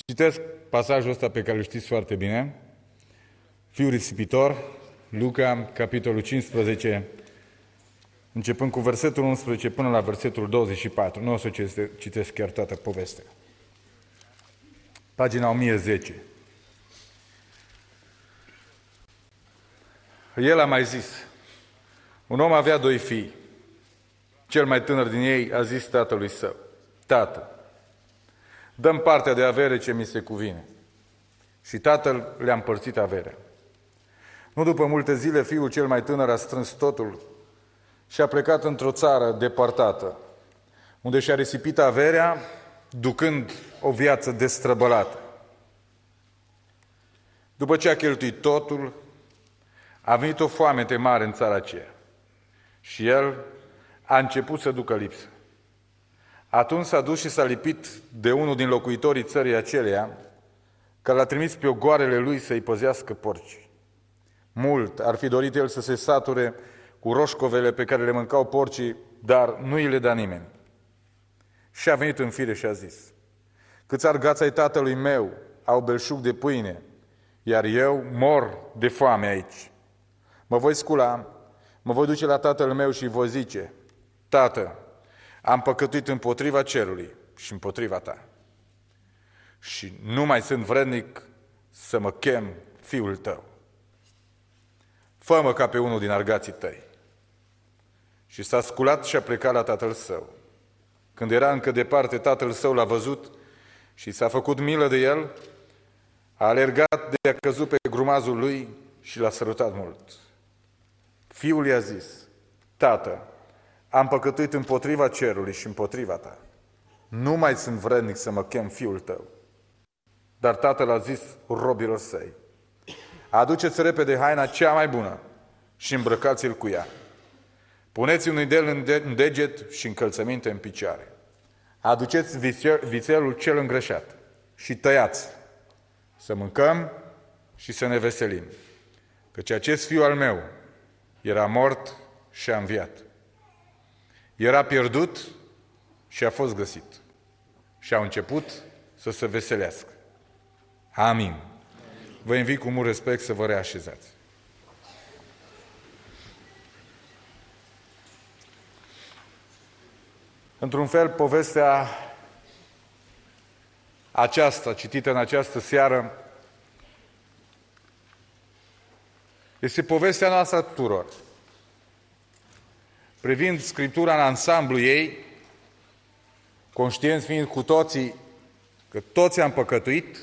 Citesc pasajul ăsta pe care îl știți foarte bine. Fiul risipitor, Luca, capitolul 15, începând cu versetul 11 până la versetul 24. Nu o să citesc chiar toată povestea. Pagina 1010. El a mai zis, un om avea 2 fii. Cel mai tânăr din ei a zis tatălui său, Tată, dă-mi partea de avere ce mi se cuvine. Și tatăl le-a împărțit averea. Nu după multe zile, fiul cel mai tânăr a strâns totul și a plecat într-o țară depărtată, unde și-a risipit averea, ducând o viață destrăbălată. După ce a cheltuit totul, a venit o foamete mare în țara aceea și el a început să ducă lipsă. Atunci s-a dus și s-a lipit de unul din locuitorii țării aceleia, care l-a trimis pe ogoarele lui să-i păzească porcii. Mult ar fi dorit el să se sature cu roșcovele pe care le mâncau porcii, dar nu îi le da nimeni. Și a venit în fire și a zis, câți argați ai tatălui meu au belșug de pâine, iar eu mor de foame aici. Mă voi scula, mă voi duce la tatăl meu și îi voi zice, Tată, am păcătuit împotriva cerului și împotriva ta. Și nu mai sunt vrednic să mă chem fiul tău. Fă-mă ca pe unul din argații tăi. Și s-a sculat și a plecat la tatăl său. Când era încă departe, tatăl său l-a văzut și s-a făcut milă de el, a alergat de a căzut pe grumazul lui și l-a sărutat mult. Fiul i-a zis, Tată, am păcătuit împotriva cerului și împotriva ta. Nu mai sunt vrednic să mă chem fiul tău. Dar tatăl a zis robilor săi, aduceți repede haina cea mai bună și îmbrăcați-l cu ea. Puneți un idel în deget și încălțăminte în picioare. Aduceți vițelul cel îngrășat și tăiați, să mâncăm și să ne veselim. Căci acest fiu al meu era mort și a înviat. Era pierdut și a fost găsit. Și au început să se veselească. Amin. Vă invit cu mult respect să vă reașezați. Într-un fel, povestea aceasta, citită în această seară, este povestea noastră tuturor. Privind Scriptura în ansamblu ei, conștienți fiind cu toții că toți am păcătuit,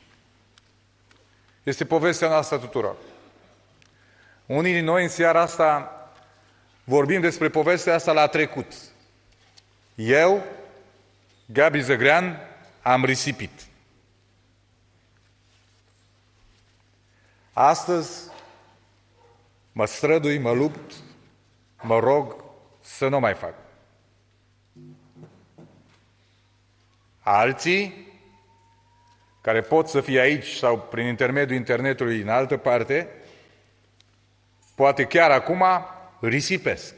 este povestea noastră tuturor. Unii din noi în seara asta vorbim despre povestea asta la trecut. Eu, Gabi Zăgrean, am risipit. Astăzi mă strădui, mă lupt, mă rog să nu mai fac. Alții, care pot să fie aici sau prin intermediul internetului în altă parte, poate chiar acum risipesc.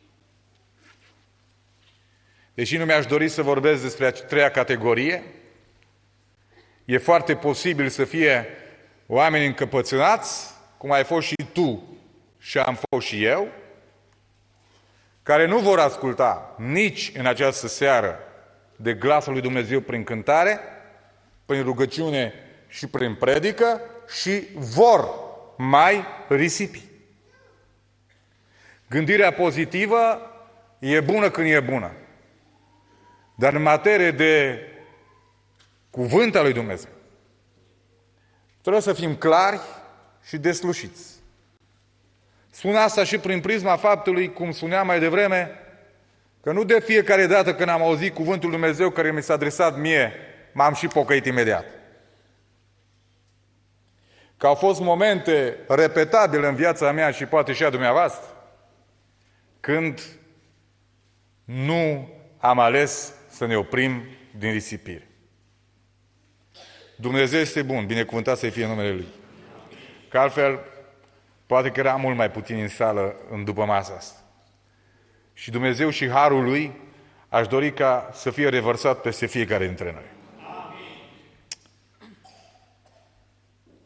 Deși nu mi-aș dori să vorbesc despre a treia categorie, e foarte posibil să fie oameni încăpățânați, cum ai fost și tu și am fost și eu, care nu vor asculta nici în această seară de glasul lui Dumnezeu prin cântare, prin rugăciune și prin predică și vor mai risipi. Gândirea pozitivă e bună când e bună. Dar în materie de cuvânt al lui Dumnezeu, trebuie să fim clari și deslușiți. Spun asta și prin prisma faptului, cum spuneam mai devreme, că nu de fiecare dată când am auzit cuvântul lui Dumnezeu care mi s-a adresat mie, m-am și pocăit imediat. Că au fost momente repetabile în viața mea și poate și a dumneavoastră, când nu am ales să ne oprim din risipire. Dumnezeu este bun, binecuvântat să-i fie numele Lui. Că altfel, poate că era mult mai puțin în sală în după masa asta. Și Dumnezeu și harul Lui aș dori ca să fie revărsat peste fiecare dintre noi.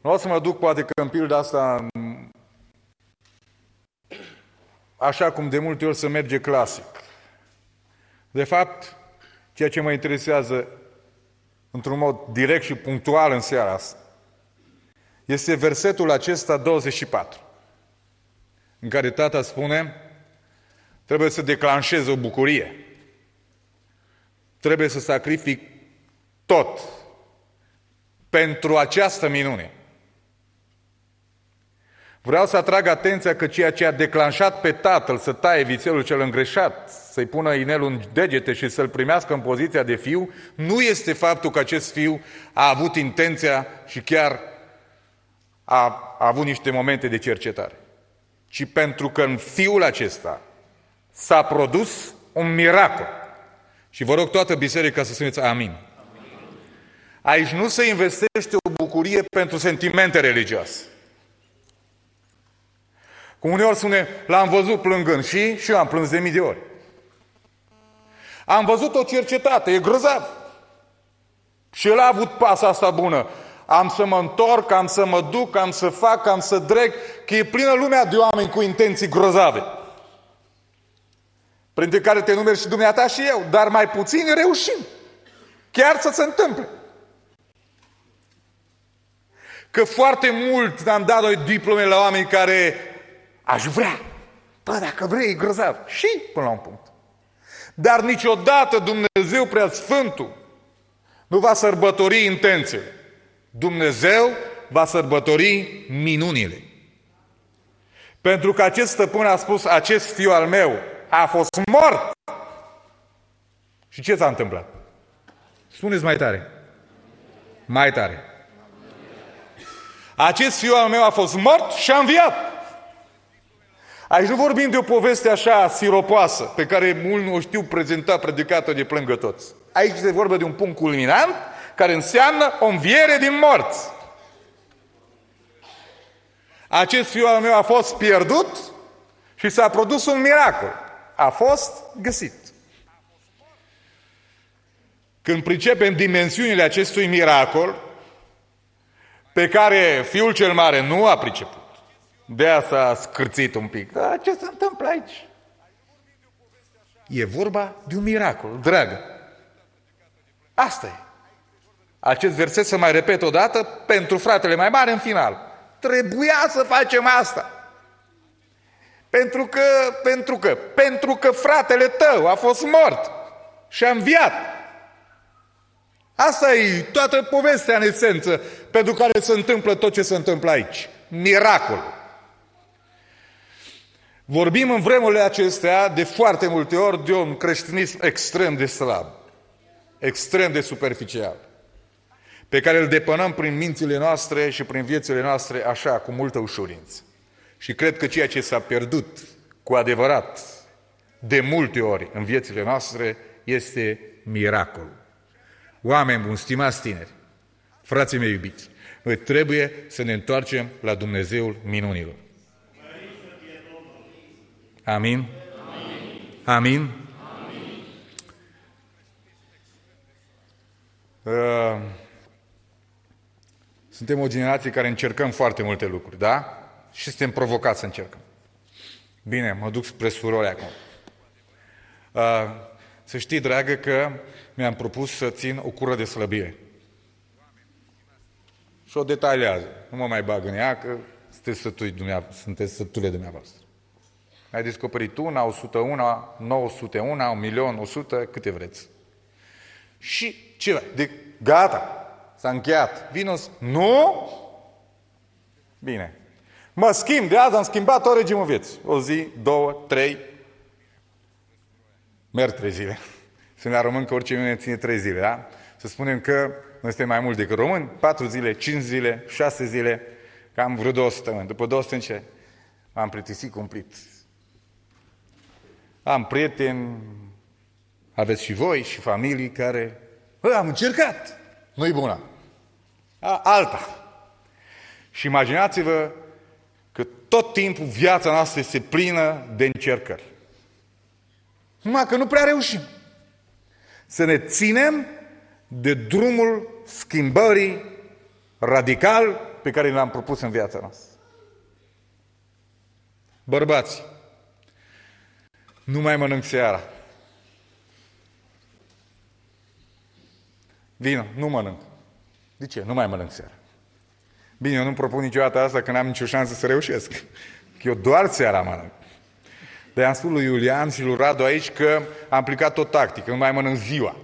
Nu o să mă duc poate că în pilda asta așa cum de multe ori se merge clasic. De fapt, ceea ce mă interesează într-un mod direct și punctual în seara asta este versetul acesta 24, în care tata spune: trebuie să declanșez o bucurie. Trebuie să sacrific tot pentru această minune. Vreau să atrag atenția că ceea ce a declanșat pe tatăl să taie vițelul cel îngreșat, să-i pună inelul în degete și să-l primească în poziția de fiu, nu este faptul că acest fiu a avut intenția și chiar a avut niște momente de cercetare, ci pentru că în fiul acesta s-a produs un miracol. Și vă rog toată biserica să spuneți amin. Aici nu se investește o bucurie pentru sentimente religioase. Cum uneori spune, l-am văzut plângând și eu am plâns de mii de ori. Am văzut-o cercetată, e grozav. Și el a avut pasa asta bună. Am să mă întorc, am să mă duc, am să fac, am să dreg, că e plină lumea de oameni cu intenții grozave. Printre care te numeri și dumneata și eu, dar mai puțin reușim. Chiar să se întâmple. Că foarte mult am dat noi diplome la oameni care aș vrea. Bă, dacă vrei, e grozav. Și până la un punct. Dar niciodată Dumnezeu Preasfântul nu va sărbători intențiile. Dumnezeu va sărbători minunile. Pentru că acest stăpân a spus: acest fiu al meu a fost mort. Și ce s-a întâmplat? Spuneți mai tare. Mai tare. Acest fiu al meu a fost mort și a înviat. Aici nu vorbim de o poveste așa siropoasă, pe care mulți o știu prezenta, predicată de plângă toți. Aici se vorbește de un punct culminant, care înseamnă o înviere din morți. Acest fiu al meu a fost pierdut și s-a produs un miracol. A fost găsit. Când pricepem dimensiunile acestui miracol, pe care fiul cel mare nu a priceput, de asta a scârțit un pic. Dar ce se întâmplă aici? E vorba de un miracol, dragă. Asta e. Acest verset se mai repet o dată pentru fratele mai mare în final. Trebuia să facem asta. Pentru că fratele tău a fost mort și a înviat. Asta e toată povestea în esență, pentru care se întâmplă tot ce se întâmplă aici. Miracol. Vorbim în vremurile acestea de foarte multe ori de un creștinism extrem de slab, extrem de superficial, pe care îl depănăm prin mințile noastre și prin viețile noastre așa, cu multă ușurință. Și cred că ceea ce s-a pierdut cu adevărat de multe ori în viețile noastre este miracolul. Oameni buni, stimați tineri, frații mei iubiți, noi trebuie să ne întoarcem la Dumnezeul minunilor. Amin? Amin? Suntem o generație care încercăm foarte multe lucruri, da? Și suntem provocați să încercăm. Bine, mă duc spre surori acum. Să știi, dragă, că mi-am propus să țin o cură de slăbire. Și o detaliază. Nu mă mai bag în ea, că sunteți sătule dumneavoastră. Ai descoperit una, 101, 901, 1.100.000, câte vreți. Și ce? Gata, s-a încheiat. Vino-s? Nu? Bine. Mă schimb, de azi am schimbat tot regimul vieții. O zi, 2, 3. Merg 3 zile. Sunt la român că orice minune ține 3 zile, da? Să spunem că noi suntem mai mult decât români, 4 zile, 5 zile, 6 zile, cam vreo 2 săptămâni. După 2 săptămâni m-am plictisit cumplit. Am prieteni, aveți și voi, și familii care... am încercat, nu-i bună. Alta. Și imaginați-vă că tot timpul viața noastră este plină de încercări. Numai că nu prea reușim. Să ne ținem de drumul schimbării radical pe care l-am propus în viața noastră. Bărbați, nu mai mănânc seara. Vino, nu mănânc. De ce? Nu mai mănânc seara. Bine, eu nu-mi propun niciodată asta, că n-am nicio șansă să reușesc. Că eu doar seara mănânc. Dar i-am spus lui Iulian și lui Radu aici că am aplicat o tactică, nu mai mănânc ziua.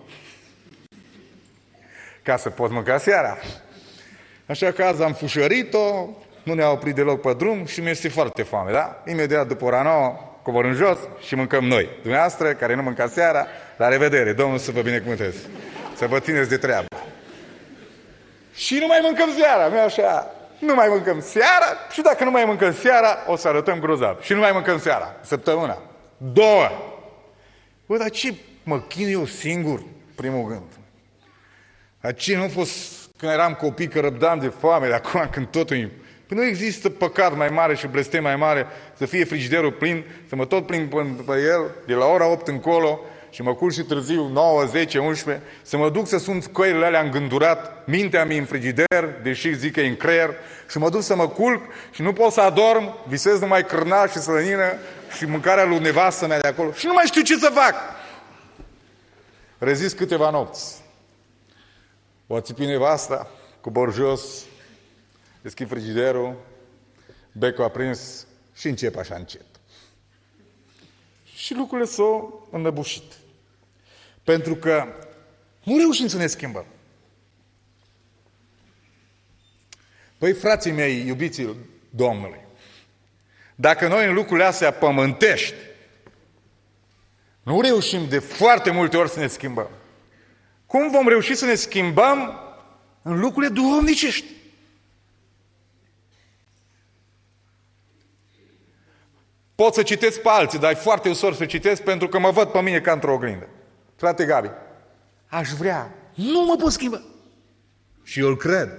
Ca să pot mânca seara. Așa că azi am fușărit-o, nu ne-a oprit deloc pe drum și mi-este foarte foame, da? Imediat după ora 9, coborâm jos și mâncăm noi. Dumneavoastră, care nu mâncați seara, la revedere, Domnul să vă binecuvânteze. Să vă țineți de treabă. Și nu mai mâncăm seara, nu așa? Nu mai mâncăm seara și dacă nu mai mâncăm seara, o să arătăm grozav. Și nu mai mâncăm seara, săptămâna, 2. Bă, dar ce mă chinui eu singur, primul gând? Dar ce nu a fost când eram copii că răbdam de foame, de acum când totul e... Păi nu există păcat mai mare și blestem mai mare să fie frigiderul plin, să mă tot plin pe el de la ora 8 încolo și mă culc și târziu 9, 10, 11, să mă duc să sun coile alea îngândurat, mintea mi în frigider, deși zic că e în creier, și mă duc să mă culc și nu pot să adorm, visez numai cârnaș și slănină și mâncarea lui nevastă mea de acolo și nu mai știu ce să fac. Rezist câteva nopți. O țipi nevasta, cobor jos, deschid frigiderul, becul aprins și încep așa încet. Și lucrurile s-au înnăbușit. Pentru că nu reușim să ne schimbăm. Păi, frații mei, iubiții Domnului, dacă noi în lucrurile astea pământești nu reușim de foarte multe ori să ne schimbăm, cum vom reuși să ne schimbăm în lucrurile duhovnicești? Pot să citesc pe alții, dar e foarte ușor să citesc pentru că mă văd pe mine ca într-o oglindă. Frate Gabi, aș vrea, nu mă pot schimba. Și eu îl cred.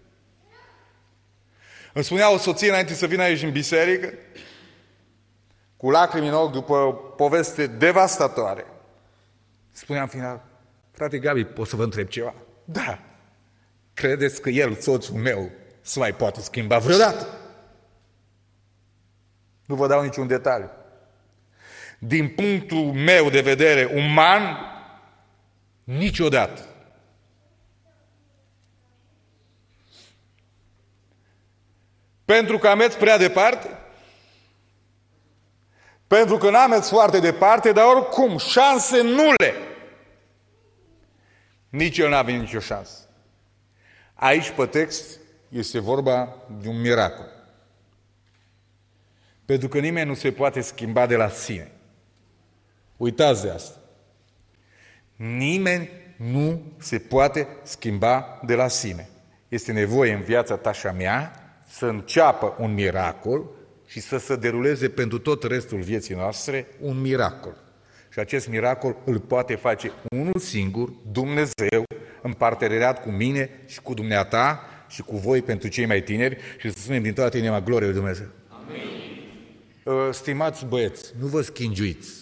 Îmi spunea o soție înainte să vină aici în biserică, cu lacrimi în ochi după o poveste devastatoare. Spunea în final, frate Gabi, pot să vă întreb ceva? Da. Credeți că el, soțul meu, se mai poate schimba vreodată? Nu vă dau niciun detaliu. Din punctul meu de vedere uman, niciodată. Pentru că ameți prea departe, pentru că n-ameți foarte departe, dar oricum, șanse nule. Nici el n-a venit nicio șansă. Aici, pe text, este vorba de un miracol. Pentru că nimeni nu se poate schimba de la sine. Uitați de asta. Nimeni nu se poate schimba de la sine. Este nevoie în viața ta și a mea să înceapă un miracol și să se deruleze pentru tot restul vieții noastre un miracol. Și acest miracol îl poate face unul singur, Dumnezeu, în parteneriat cu mine și cu dumneata și cu voi pentru cei mai tineri și să spunem din toată inima glorie lui Dumnezeu. Amin. Stimați băieți, nu vă schingiuiți.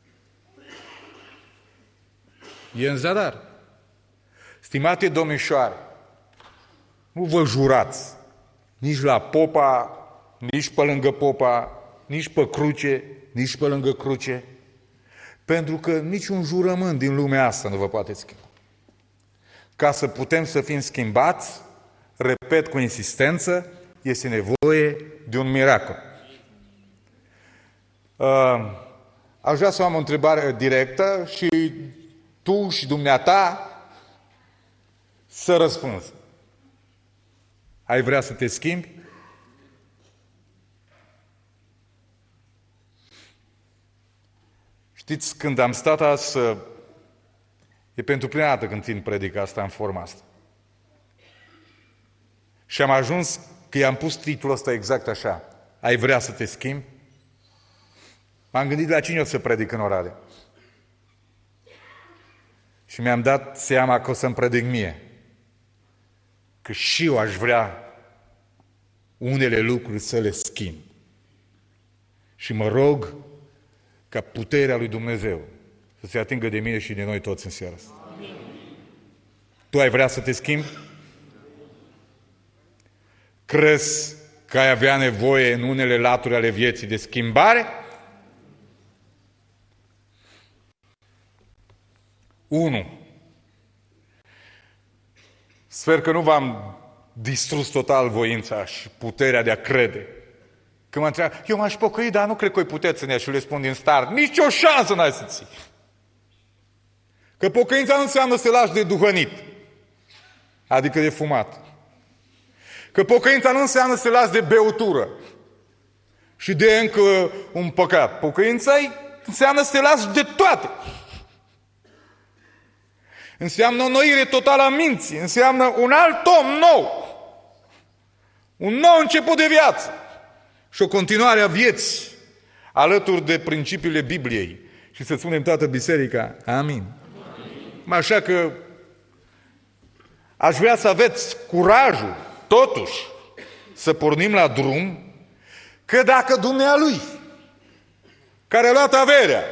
E în zadar. Stimate domnișoare, nu vă jurați nici la popa, nici pe lângă popa, nici pe cruce, nici pe lângă cruce, pentru că niciun jurământ din lumea asta nu vă poate schimba. Ca să putem să fim schimbați, repet cu insistență, este nevoie de un miracol. Aș vrea să am o întrebare directă și tu și dumneata să răspunzi. Ai vrea să te schimbi? Știți, când am stat azi, e pentru prima dată când țin predica asta în forma asta. Și am ajuns că i-am pus titlul ăsta exact așa. Ai vrea să te schimbi? M-am gândit la cine o să predic în Oradea. Și mi-am dat seama că o să-mi predic mie. Că și eu aș vrea unele lucruri să le schimb. Și mă rog ca puterea lui Dumnezeu să se atingă de mine și de noi toți în seara asta. Tu ai vrea să te schimbi? Crezi că ai avea nevoie în unele laturi ale vieții de schimbare? 1. Sper că nu v-am distrus total voința și puterea de a crede. Când mă întreabă, eu m-aș pocăi, dar nu cred că o puteți în ea, și le spun din start, nici o șansă n-ai să ții. Că pocăința nu înseamnă să te lași de duhănit, adică de fumat. Că pocăința nu înseamnă să te lași de beutură și de încă un păcat. Pocăința înseamnă să te lași de toate. Înseamnă o înnoire totală a minții, înseamnă un alt om nou, un nou început de viață și o continuare a vieții alături de principiile Bibliei. Și să spunem toată biserica, amin. Așa că aș vrea să aveți curajul, totuși, să pornim la drum, că dacă dumnealui, care a luat averea,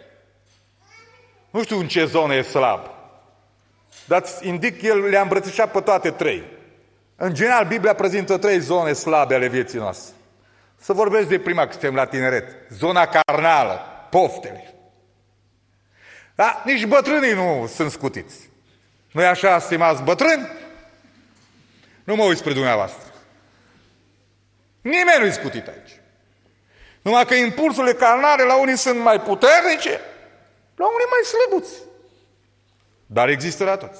nu știu în ce zonă e slab, dar îți indic, el le-a îmbrățișat pe toate 3. În general, Biblia prezintă 3 zone slabe ale vieții noastre. Să vorbesc de prima, că suntem la tineret. Zona carnală, poftele. Da? Nici bătrânii nu sunt scutiți. Nu-i așa, stimați bătrâni? Nu mă uit spre dumneavoastră. Nimeni nu-i scutit aici. Numai că impulsurile carnale la unii sunt mai puternice, la unii mai slăbuți. Dar există la toți.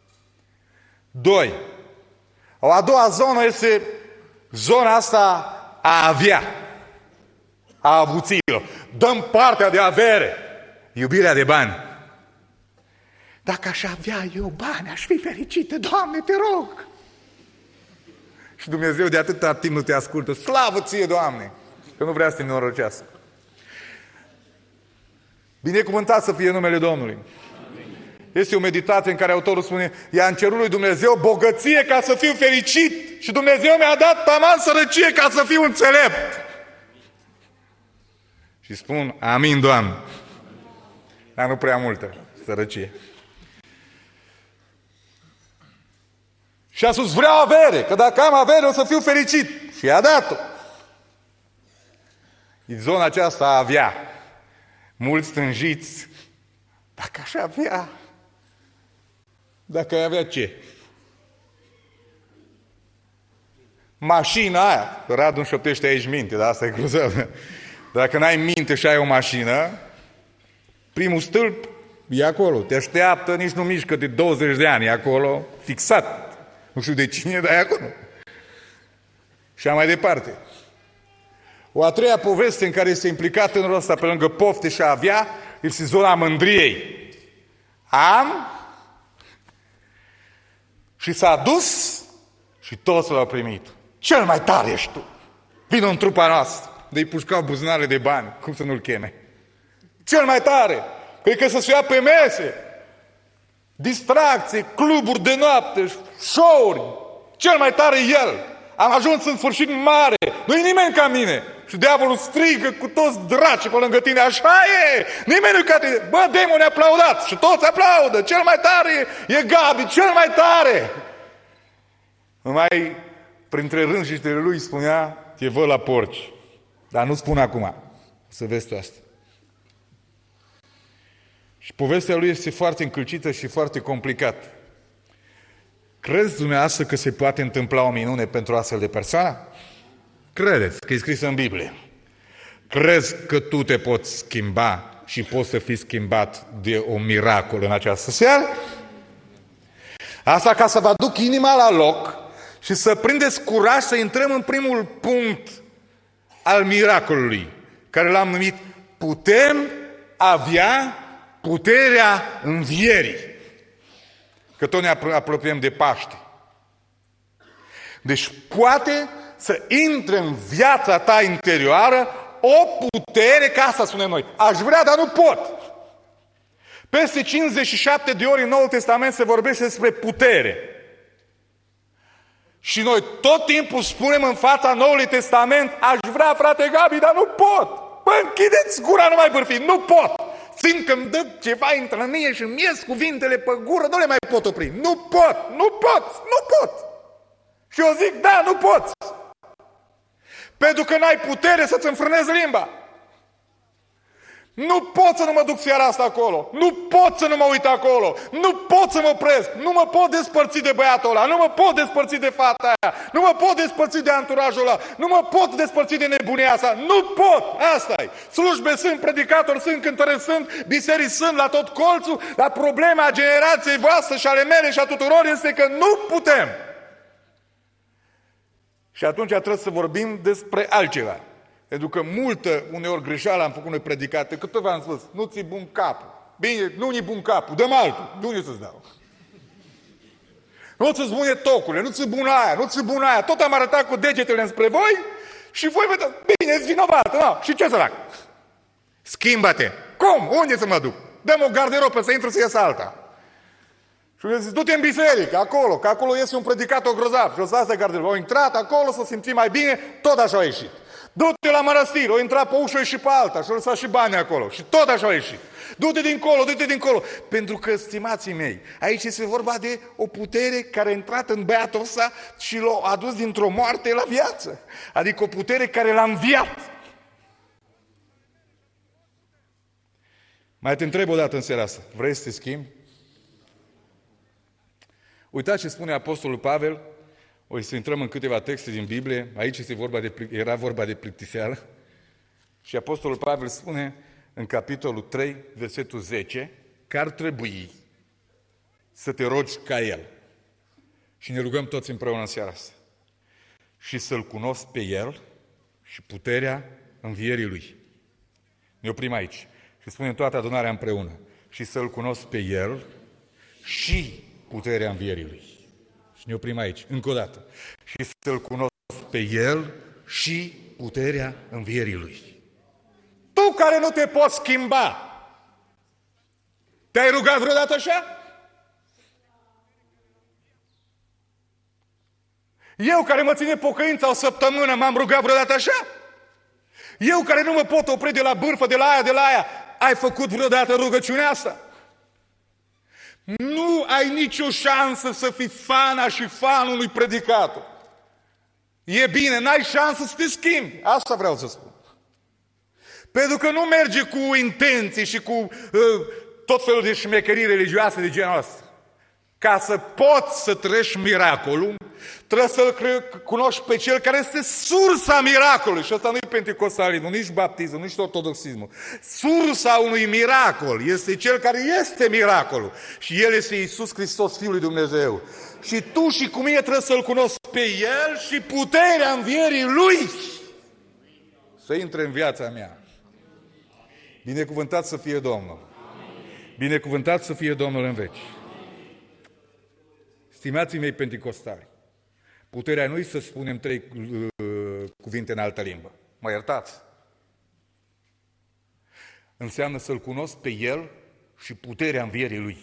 2. O a doua zonă este zona asta a avea, a avuțiilor. Dăm partea de avere, iubirea de bani. Dacă aș avea eu bani, aș fi fericită. Doamne, te rog! Și Dumnezeu de atâta timp nu te ascultă. Slavă ție, Doamne! Că nu vrea să te nenorocească. Binecuvântat să fie numele Domnului. Este o meditație în care autorul spune, i-a în cerul lui Dumnezeu bogăție ca să fiu fericit și Dumnezeu mi-a dat taman sărăcie ca să fiu înțelept. Și spun, amin, Doamne. Dar nu prea multă sărăcie. Și a spus, vreau avere, că dacă am avere o să fiu fericit. Și i-a dat-o. E zona aceasta a avea. Mulți stânjiți. Dacă aș avea... Dacă ai avea ce? Mașina aia. Radu înșoptește aici minte, dar asta e grozavă. Dacă n-ai minte și ai o mașină, primul stâlp e acolo. Te așteaptă, nici nu mișcă de 20 de ani. E acolo, fixat. Nu știu de cine, dar e acolo. Și mai departe. O a treia poveste în care este implicat în ăsta, pe lângă pofte și a avea, este zona mândriei. Am și s-a dus și toți l-au primit. Cel mai tare ești tu. Vino în trupa noastră. De-i pușcau buzunarele de bani. Cum să nu-l cheme? Cel mai tare. Cred că să se ia pe mese. Distracții, cluburi de noapte, show-uri. Cel mai tare e el. Am ajuns în sfârșit mare. Nu-i nimeni ca mine. Și diavolul strigă cu toți dracii pe lângă tine. Așa e! Nimeni nu-i ca tine. Bă, demoni, aplaudați! Și toți aplaudă. Cel mai tare e Gabi, cel mai tare! Numai printre rânjitele lui spunea, te văd la porci. Dar nu spun acum. O să vezi tu asta. Și povestea lui este foarte încălcită și foarte complicată. Crezi dumneavoastră că se poate întâmpla o minune pentru astfel de persoană? Credeți că e scris în Biblie. Crezi că tu te poți schimba și poți să fii schimbat de un miracol în această seară? Asta ca să vă aduc inima la loc și să prindeți curaj să intrăm în primul punct al miracolului, care l-am numit putem avea puterea învierii. Că tot ne apropiem de Paște. Deci poate să intre în viața ta interioară o putere, ca asta spunem noi. Aș vrea, dar nu pot. Peste 57 de ori în Noul Testament se vorbește despre putere. Și noi tot timpul spunem în fața Noului Testament, aș vrea, frate Gabi, dar nu pot. Bă, închideți gura, nu mai bârfi, nu pot. Simt că îmi dă ceva între mine și îmi ies cuvintele pe gură, nu le mai pot opri. Nu pot, nu pot, nu pot. Și eu zic, da, nu pot. Pentru că n-ai putere să-ți înfrânezi limba. Nu pot să nu mă duc seara asta acolo. Nu pot să nu mă uit acolo. Nu pot să mă opresc. Nu mă pot despărți de băiatul ăla. Nu mă pot despărți de fata aia. Nu mă pot despărți de anturajul ăla. Nu mă pot despărți de nebunia asta. Nu pot! Asta-i. Slujbe sunt, predicatori sunt, cântăreți sunt, biserici sunt la tot colțul, dar problema generației voastre și ale mele și a tuturor este că nu putem. Și atunci trebuie să vorbim despre altceva. Pentru că multă, uneori greșeală am făcut noi predicate, cât v-am spus, nu ți-i bun capul. Bine, nu-i bun capul, dă-mi altul, de unde să-ți dau? Nu ți-ți bune tocurile, nu ți-i bun aia, nu ți-i bun aia. Tot am arătat cu degetele înspre voi și voi vedeți, bine, ești vinovat, nu? Și ce să fac? Schimbă-te. Cum? Unde să mă duc? Dă-mi o garderobă să intru să ies alta. Și eu zic, du-te în biserică, acolo, că acolo este un predicator grozav. Și o să asta garderobă. Au intrat acolo să simți mai bine, tot așa a ieșit. Du-te la mănăstire, o intra pe ușă și pe alta și o lăsa și bani acolo. Și tot așa a ieșit. Du-te dincolo, du-te dincolo. Pentru că, stimații mei, aici este vorba de o putere care a intrat în băiatul ăsta și l-a adus dintr-o moarte la viață. Adică o putere care l-a înviat. Mai te întreb o dată în seara asta. Vrei să te schimbi? Uitați ce spune Apostolul Pavel. O să intrăm în câteva texte din Biblie. Aici era vorba de plictiseală. Și Apostolul Pavel spune în capitolul 3, versetul 10, că ar trebui să te rogi ca El. Și ne rugăm toți împreună în seara asta. Și să-L cunosc pe El și puterea învierii Lui. Ne oprim aici. Și spunem toată adunarea împreună. Și să-L cunosc pe El și puterea învierii Lui. Și ne oprim aici, încă o dată. Și să-L cunosc pe El și puterea învierii Lui. Tu care nu te poți schimba, te-ai rugat vreodată așa? Eu care mă ține pocăința o săptămână, m-am rugat vreodată așa? Eu care nu mă pot opri de la bârfă, de la aia, ai făcut vreodată rugăciunea asta? Nu ai nicio șansă să fii fana și fanul unui predicator. E bine, n-ai șansă să te schimbi. Asta vreau să spun. Pentru că nu merge cu intenții și cu tot felul de șmecherii religioase de genul ăsta. Ca să poți să trăiești miracolul, trebuie să-L cunoști pe Cel care este sursa miracolului. Și ăsta nu e penticostalismul, nici baptismul, nici ortodoxismul. Sursa unui miracol este Cel care este miracolul. Și El este Iisus Hristos, Fiul lui Dumnezeu. Și tu și cu mine trebuie să-L cunosc pe El și puterea învierii Lui să intre în viața mea. Binecuvântat să fie Domnul. Binecuvântat să fie Domnul în veci. Stimații mei penticostali, puterea nu-i să spunem 3 cuvinte în altă limbă. Mă iertați? Înseamnă să-L cunosc pe El și puterea învierii Lui.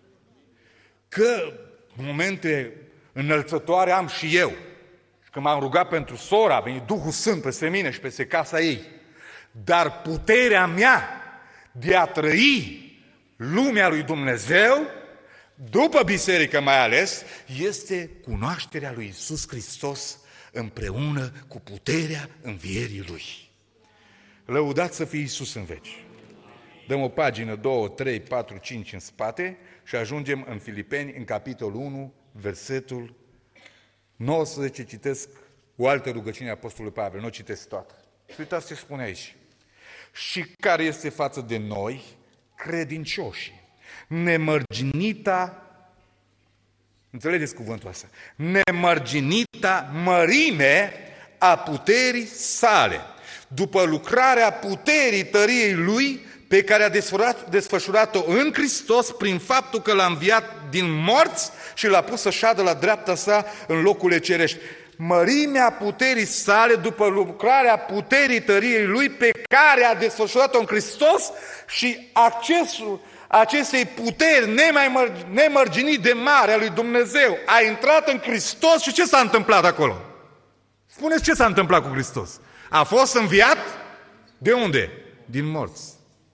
Că momente înălțătoare am și eu. Și când m-am rugat pentru sora, a venit Duhul Sfânt peste mine și peste casa ei. Dar puterea mea de a trăi lumea lui Dumnezeu, după biserică mai ales, este cunoașterea lui Iisus Hristos împreună cu puterea învierii Lui. Lăudați să fie Iisus în veci. Dăm o pagină, 2, 3, 4, 5 în spate și ajungem în Filipeni, în capitolul 1, versetul 19, citesc o altă rugăciune a Apostolului Pavel, nu o citesc toată. Și uitați ce spune aici. Și care este față de noi, credincioși, nemărginita, înțelegeți cuvântul ăsta, nemărginita mărime a puterii sale, după lucrarea puterii tăriei Lui, pe care a desfășurat-o în Hristos prin faptul că L-a înviat din morți și L-a pus să șadă la dreapta sa în locurile cerești. Mărimea puterii sale după lucrarea puterii tăriei Lui pe care a desfășurat-o în Hristos și accesul acestei puteri nemărginit de mare a lui Dumnezeu a intrat în Hristos și ce s-a întâmplat acolo? Spuneți ce s-a întâmplat cu Hristos? A fost înviat? De unde? Din morți.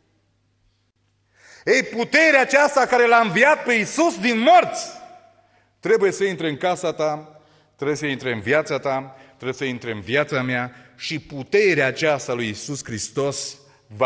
Ei, puterea aceasta care L-a înviat pe Iisus din morți trebuie să intre în casa ta, trebuie să intre în viața ta, trebuie să intre în viața mea și puterea aceasta lui Iisus Hristos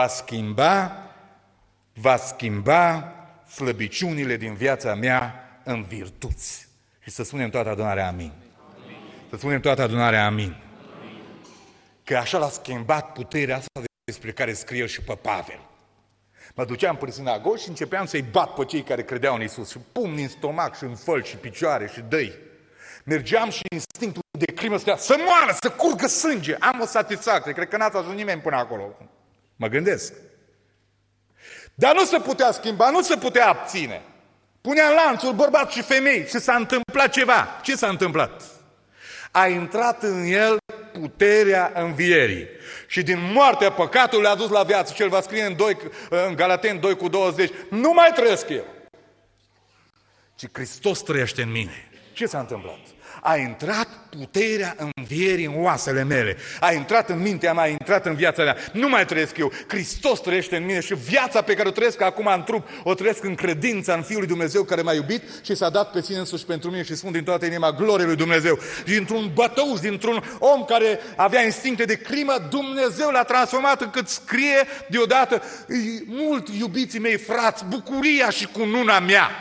va schimba slăbiciunile din viața mea în virtuți. Și să spunem toată adunarea amin. Să spunem toată adunarea amin. Că așa l-a schimbat puterea asta despre care scrie el și pe Pavel. Mă duceam prin sinagogă și începeam să-i bat pe cei care credeau în Iisus. Și pumni în stomac și în făl și picioare și dăi. Mergeam și instinctul de crimă spunea să moară, să curgă sânge. Am o satisfacție. Cred că n-ați ajuns nimeni până acolo. Mă gândesc. Dar nu se putea schimba, nu se putea abține. Punea în lanțuri bărbați și femei și s-a întâmplat ceva. Ce s-a întâmplat? A intrat în el puterea învierii. Și din moartea păcatului a dus la viață. Și el va scrie în Galateni 2:20. Nu mai trăiesc eu, ci Hristos trăiește în mine. Ce s-a întâmplat? A intrat puterea învierii în oasele mele. A intrat în mintea mea, a intrat în viața mea. Nu mai trăiesc eu. Hristos trăiește în mine și viața pe care o trăiesc acum în trup, o trăiesc în credința în Fiul lui Dumnezeu care m-a iubit și s-a dat pe sine însuși pentru mine și spun din toată inima glorie lui Dumnezeu. Dintr-un bătăuș, dintr-un om care avea instincte de crimă, Dumnezeu l-a transformat încât scrie deodată: mult iubiții mei frați, bucuria și cununa mea.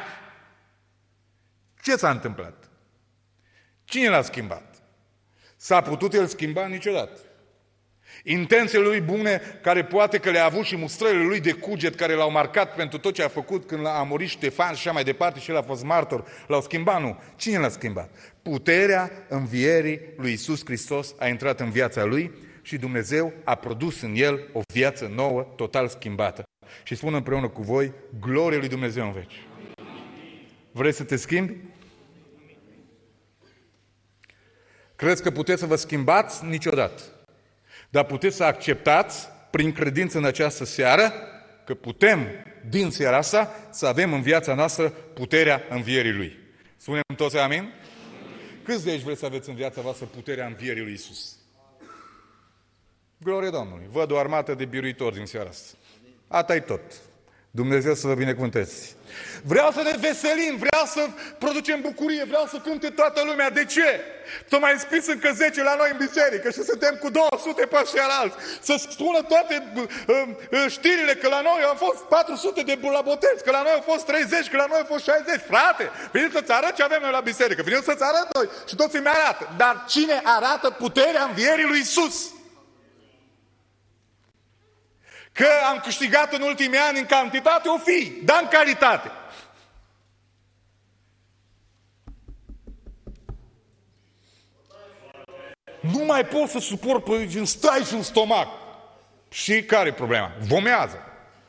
Ce s-a întâmplat? Cine l-a schimbat? S-a putut el schimba? Niciodată. Intențiile lui bune, care poate că le-a avut și mustrările lui de cuget, care l-au marcat pentru tot ce a făcut când a murit Ștefan și așa mai departe și el a fost martor, l-au schimbat? Nu. Cine l-a schimbat? Puterea învierii lui Iisus Hristos a intrat în viața lui și Dumnezeu a produs în el o viață nouă, total schimbată. Și spun împreună cu voi, glorie lui Dumnezeu în veci. Vrei să te schimbi? Crezi că puteți să vă schimbați? Niciodată. Dar puteți să acceptați, prin credință în această seară, că putem, din seara asta, să avem în viața noastră puterea învierii Lui. Spunem toți amin? Câți de aici vreți să aveți în viața voastră puterea învierii lui Iisus? Glorie Domnului! Văd o armată de biruitori din seara asta. Ata-i tot. Dumnezeu să vă binecuvânteze. Vreau să ne veselim, vreau să producem bucurie, vreau să cânte toată lumea. De ce? S-au mai înscris încă 10 la noi în biserică și suntem cu 200 pe ceilalți. Să spună toate știrile că la noi au fost 400 de la botezi, că la noi au fost 30, că la noi au fost 60. Frate, veniți să-ți arăt ce avem noi la biserică, veniți să-ți arăt noi și toți îmi arată. Dar cine arată puterea învierii lui Iisus? Că am câștigat în ultimii ani în cantitate, o fi, dar în calitate. Nu mai pot să suport în stai și în stomac. Și care e problema? Vomează.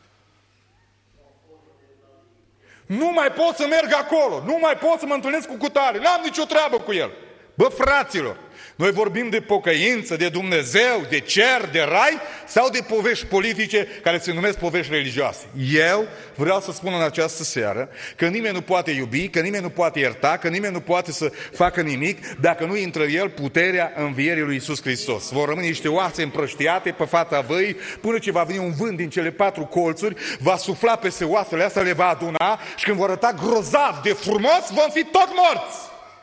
Nu mai pot să merg acolo, nu mai pot să mă întâlnesc cu cutare, n-am nicio treabă cu el. Bă, fraților, noi vorbim de pocăință, de Dumnezeu, de cer, de rai sau de povești politice care se numesc povești religioase. Eu vreau să spun în această seară că nimeni nu poate iubi, că nimeni nu poate ierta, că nimeni nu poate să facă nimic dacă nu intră în el puterea învierii lui Iisus Hristos. Vor rămâne niște oase împrăștiate pe fața văii până ce va veni un vânt din cele 4 colțuri, va sufla peste oasele astea, le va aduna și când vor arăta grozav de frumos, vom fi tot morți.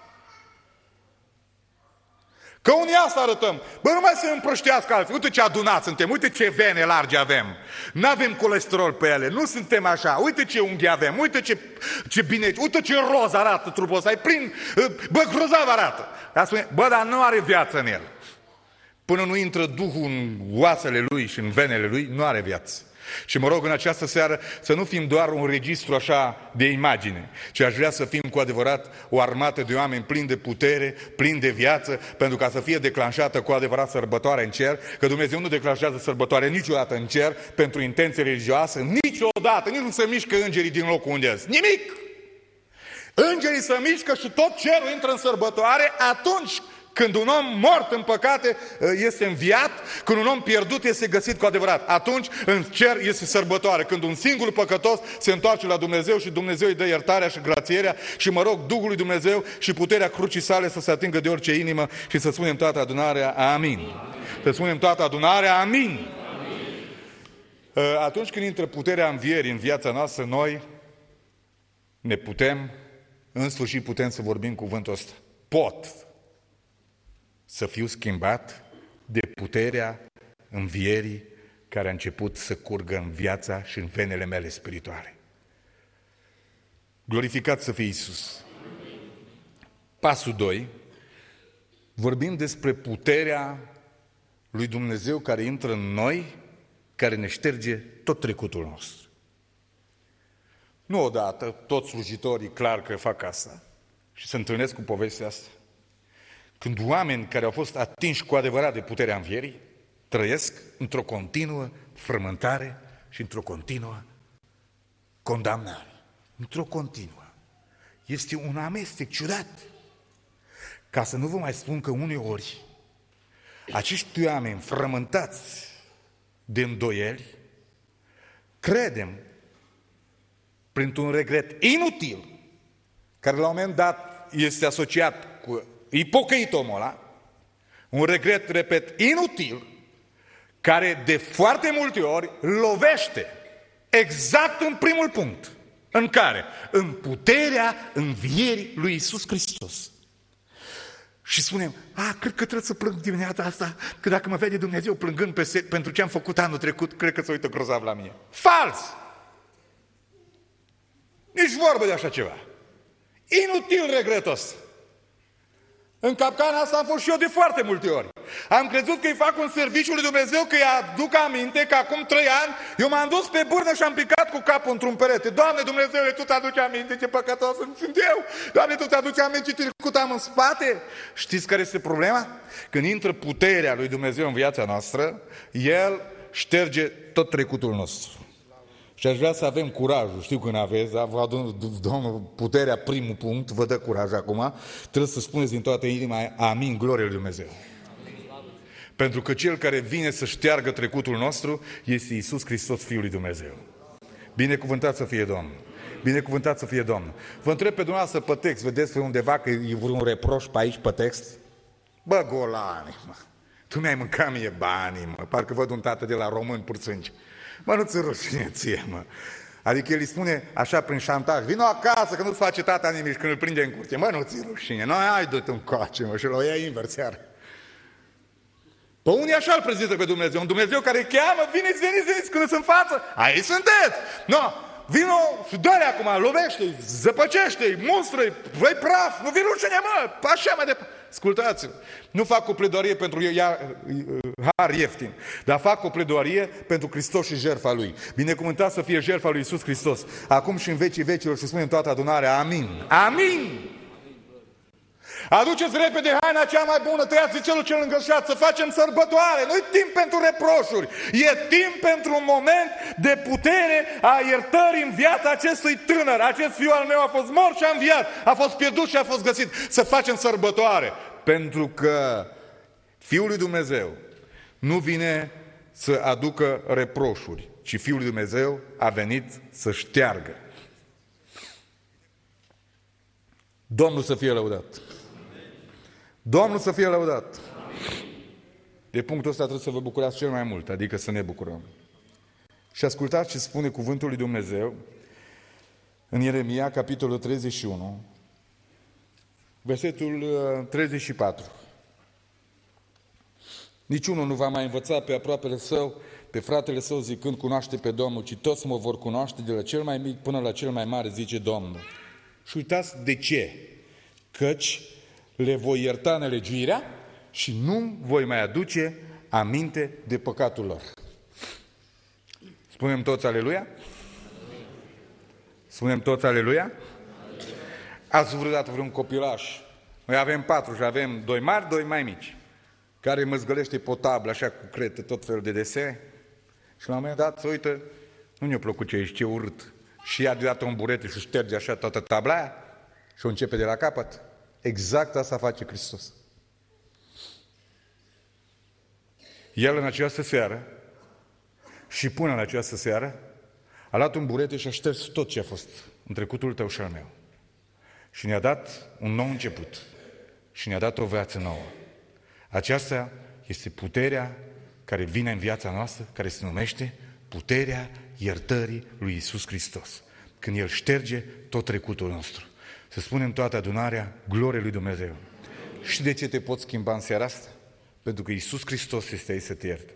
Că unii asta arătăm. Bă, nu mai să împrăștească alții. Uite ce adunați suntem, uite ce vene largi avem. N-avem colesterol pe ele, nu suntem așa. Uite ce unghi avem, uite ce bine, uite ce roz arată trupul ăsta. E plin, bă, grozav arată. Dar spune, bă, dar nu are viață în el. Până nu intră Duhul în oasele lui și în venele lui, nu are viață. Și mă rog în această seară să nu fim doar un registru așa de imagine, ci aș vrea să fim cu adevărat o armată de oameni plini de putere, plini de viață, pentru ca să fie declanșată cu adevărat sărbătoare în cer, că Dumnezeu nu declanșează sărbătoare niciodată în cer pentru intenție religioasă, niciodată, nici nu se mișcă îngerii din locul unde sunt. Nimic! Îngerii se mișcă și tot cerul intră în sărbătoare atunci când un om mort în păcate este înviat, când un om pierdut este găsit cu adevărat. Atunci în cer este sărbătoare, când un singur păcătos se întoarce la Dumnezeu și Dumnezeu îi dă iertarea și grațierea și mă rog Duhul lui Dumnezeu și puterea crucii sale să se atingă de orice inimă și să spunem toată adunarea amin. Să spunem toată adunarea amin. Atunci când intră puterea învierii în viața noastră, noi ne putem, în sfârșit putem să vorbim cuvântul ăsta. Pot să fiu schimbat de puterea învierii care a început să curgă în viața și în venele mele spirituale. Glorificat să fie Iisus! Pasul 2, vorbim despre puterea lui Dumnezeu care intră în noi, care ne șterge tot trecutul nostru. Nu odată, toți slujitorii clar că fac asta și se întâlnesc cu povestea asta. Când oameni care au fost atinși cu adevărat de puterea învierii trăiesc într-o continuă frământare și într-o continuă condamnare. Într-o continuă. Este un amestec ciudat. Ca să nu vă mai spun că uneori acești oameni frământați de îndoieli credem printr-un regret inutil, care la un moment dat este asociat cu ipocăit omul ăla, un regret, repet, inutil, care de foarte multe ori lovește exact în primul punct, în care? În puterea învierii lui Iisus Hristos. Și spunem, cred că trebuie să plâng dimineața asta, că dacă mă vede Dumnezeu plângând pentru ce am făcut anul trecut, cred că se uită grozav la mine. Fals! Nici vorbă de așa ceva. Inutil regretul ăsta. În capcana asta am fost și eu de foarte multe ori. Am crezut că îi fac un serviciu lui Dumnezeu, că îi aduc aminte că acum 3 ani eu m-am dus pe bârnă și am picat cu capul într-un perete. Doamne Dumnezeule, Tu ți-aduci aminte ce păcătos sunt eu? Doamne, Tu ți-aduci aminte ce trecut am în spate? Știți care este problema? Când intră puterea lui Dumnezeu în viața noastră, El șterge tot trecutul nostru. Și aș vrea să avem curajul, știu că n-aveți, dar vă adun, Domnul, puterea, primul punct, vă dă curaj acum, trebuie să spuneți din toată inima, amin, glorie lui Dumnezeu. Amin. Pentru că Cel care vine să șteargă trecutul nostru este Iisus Hristos, Fiul lui Dumnezeu. Binecuvântat să fie Domnul. Binecuvântat să fie Domnul. Vă întreb pe dumneavoastră pe text, vedeți pe undeva că e vreun reproș pe aici, pe text? Bă, golani, mă, tu mi-ai mâncat mie banii, mă, parcă văd un tată de la român pur sânge. Mă, nu ți rușine ție, mă. Adică el îi spune așa prin șantaj, vino acasă că nu-ți face tata nimic și când îl prinde în curte. Mă, nu ți rușine, noi hai du-te în coace, mă, și l-o ia invers iar. Pe unii așa îl prezintă pe Dumnezeu, un Dumnezeu care cheamă, veniți, când sunt în față, aici sunteți. No, vino și dă-le acum, lovește-i, zăpăcește-i, mustră-i, vă-i praf, nu vi rușine, mă, așa mai departe. Ascultați-vă, nu fac o pledoarie pentru har ieftin, dar fac o pledoarie pentru Hristos și jertfa Lui. Binecuvântat să fie jertfa lui Iisus Hristos, acum și în vecii vecilor, și spunem toată adunarea, amin. Amin! Aduceți repede haina cea mai bună, tăiați celul cel îngășat, să facem sărbătoare. Nu-i timp pentru reproșuri, e timp pentru un moment de putere a iertării în viața acestui tânăr. Acest fiu al meu a fost mort și a înviat, a fost pierdut și a fost găsit. Să facem sărbătoare, pentru că Fiul lui Dumnezeu nu vine să aducă reproșuri, ci Fiul lui Dumnezeu a venit să șteargă. Domnul să fie lăudat! Domnul să fie lăudat! De punctul ăsta trebuie să vă bucurați cel mai mult, adică să ne bucurăm. Și ascultați ce spune cuvântul lui Dumnezeu în Ieremia, capitolul 31, versetul 34. Niciunul nu va mai învăța pe aproapele său, pe fratele său zicând, cunoaște pe Domnul, ci toți mă vor cunoaște de la cel mai mic până la cel mai mare, zice Domnul. Și uitați de ce? Căci le voi ierta nelegiuirea și nu voi mai aduce aminte de păcatul lor. Spunem toți aleluia? Spunem toți aleluia? Ați vreodată vreun copilaș? Noi avem 4 și avem 2 mari, 2 mai mici, care măzgălește potabil, așa cu crete, tot felul de desene. Și la un moment dat, uite, nu ne-a plăcut ce ești, ce urât. Și ia deodată un burete și șterge așa toată tabla aia și o începe de la capăt. Exact asta face Hristos. El în această seară și până în această seară a luat un burete și a șters tot ce a fost în trecutul tău și al meu. Și ne-a dat un nou început. Și ne-a dat o viață nouă. Aceasta este puterea care vine în viața noastră, care se numește puterea iertării lui Iisus Hristos. Când El șterge tot trecutul nostru. Să spunem toată adunarea, glorie lui Dumnezeu. Și de ce te poți schimba în seara asta? Pentru că Iisus Hristos este aici să te ierte.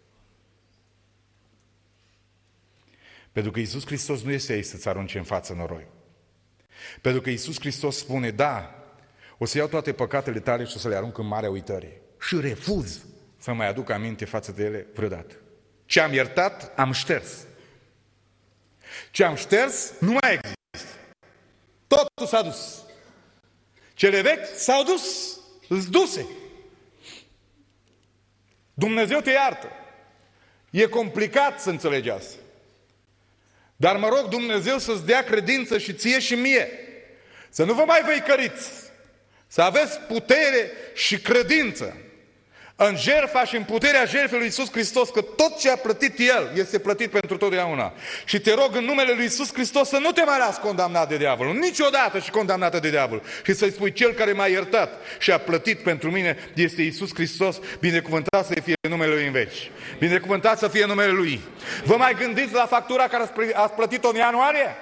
Pentru că Iisus Hristos nu este aici să-ți arunce în față noroi. Pentru că Iisus Hristos spune, da, o să iau toate păcatele tale și o să le arunc în marea uitării. Și refuz să mai aduc aminte față de ele vreodată. Ce am iertat, am șters. Ce am șters, nu mai există. Totul s-a dus. Cele vechi s-au dus, îți duse. Dumnezeu te iartă. E complicat să înțelegi asta. Dar mă rog Dumnezeu să-ți dea credință și ție și mie. Să nu vă mai văicăriți. Să aveți putere și credință în jertfa și în puterea jertfei lui Iisus Hristos, că tot ce a plătit El este plătit pentru totdeauna. Și te rog în numele lui Iisus Hristos să nu te mai lasi condamnat de diavol, niciodată și condamnată de diavol. Și să-i spui, Cel care m-a iertat și a plătit pentru mine este Iisus Hristos, binecuvântat să fie numele Lui în veci. Binecuvântat să fie numele Lui. Vă mai gândiți la factura care ați plătit-o în ianuarie?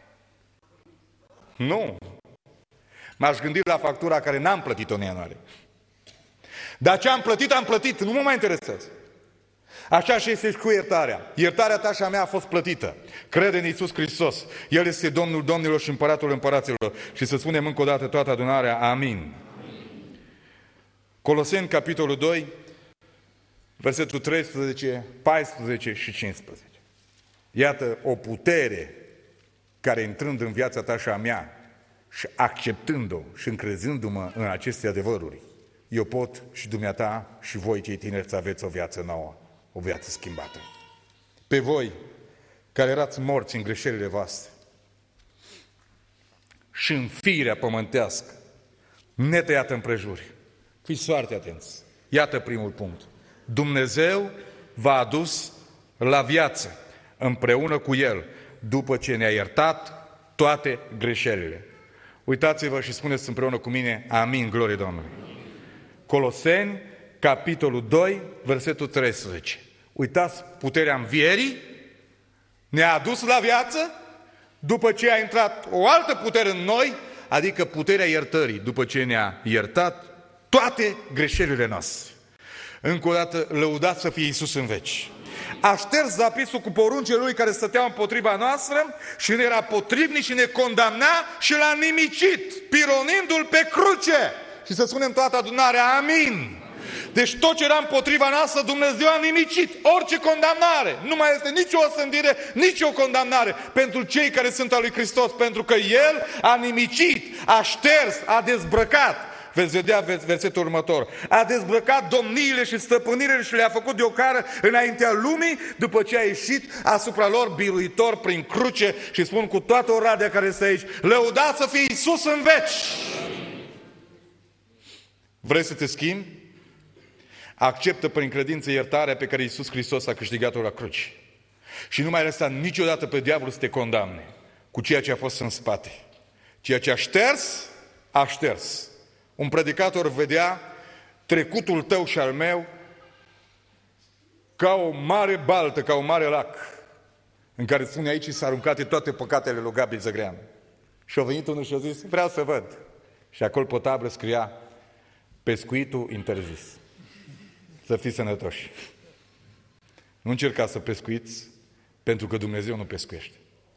Nu. M-aș gândi la factura care n-am plătit-o în ianuarie. Dar ce am plătit, nu mă mai interesează. Așa și este și cu iertarea. Iertarea ta și a mea a fost plătită. Crede în Iisus Hristos. El este Domnul Domnilor și Împăratul Împăraților. Și să spunem încă o dată toată adunarea, amin. Coloseni, capitolul 2, versetul 13, 14 și 15. Iată o putere care intrând în viața ta și a mea și acceptând-o și încrezându-mă în aceste adevăruri, eu pot și dumneata și voi cei tineri să aveți o viață nouă, o viață schimbată. Pe voi, care erați morți în greșelile voastre și în firea pământească, netăiată împrejuri. Fiți foarte atenți. Iată primul punct. Dumnezeu v-a adus la viață împreună cu El, după ce ne-a iertat toate greșelile. Uitați-vă și spuneți împreună cu mine, amin, glorie Domnului. Coloseni, capitolul 2, versetul 13. Uitați, puterea învierii ne-a adus la viață după ce a intrat o altă putere în noi, adică puterea iertării, după ce ne-a iertat toate greșelile noastre. Încă o dată, lăudat să fie Iisus în veci. A șters zapisul cu poruncile Lui care stăteau împotriva noastră și ne era potrivnic și ne condamna și l-a nimicit, pironindu-l pe cruce. Și să spunem toată adunarea, amin. Deci tot ce era împotriva noastră, Dumnezeu a nimicit. Orice condamnare. Nu mai este nicio osândire, nicio condamnare pentru cei care sunt al lui Hristos. Pentru că El a nimicit, a șters, a dezbrăcat. Veți vedea versetul următor. A dezbrăcat domniile și stăpânirile și le-a făcut de ocară înaintea lumii, după ce a ieșit asupra lor biruitor prin cruce. Și spun cu toată oradea care este aici, lăudați să fie Iisus în veci. Vrei să te schimbi? Acceptă prin credință iertarea pe care Iisus Hristos a câștigat-o la cruce. Și nu mai lăsa niciodată pe diavol să te condamne cu ceea ce a fost în spate. Ceea ce a șters, a șters. Un predicator vedea trecutul tău și al meu ca o mare baltă, ca un mare lac, în care spune aici s-au aruncate toate păcatele lui Gabi Zăgrean. Și a venit unul și a zis, vreau să văd. Și acolo pe tablă scria, pescuitul interzis. Să fiți sănătoși. Nu încercați să pescuiți, pentru că Dumnezeu nu pescuiește.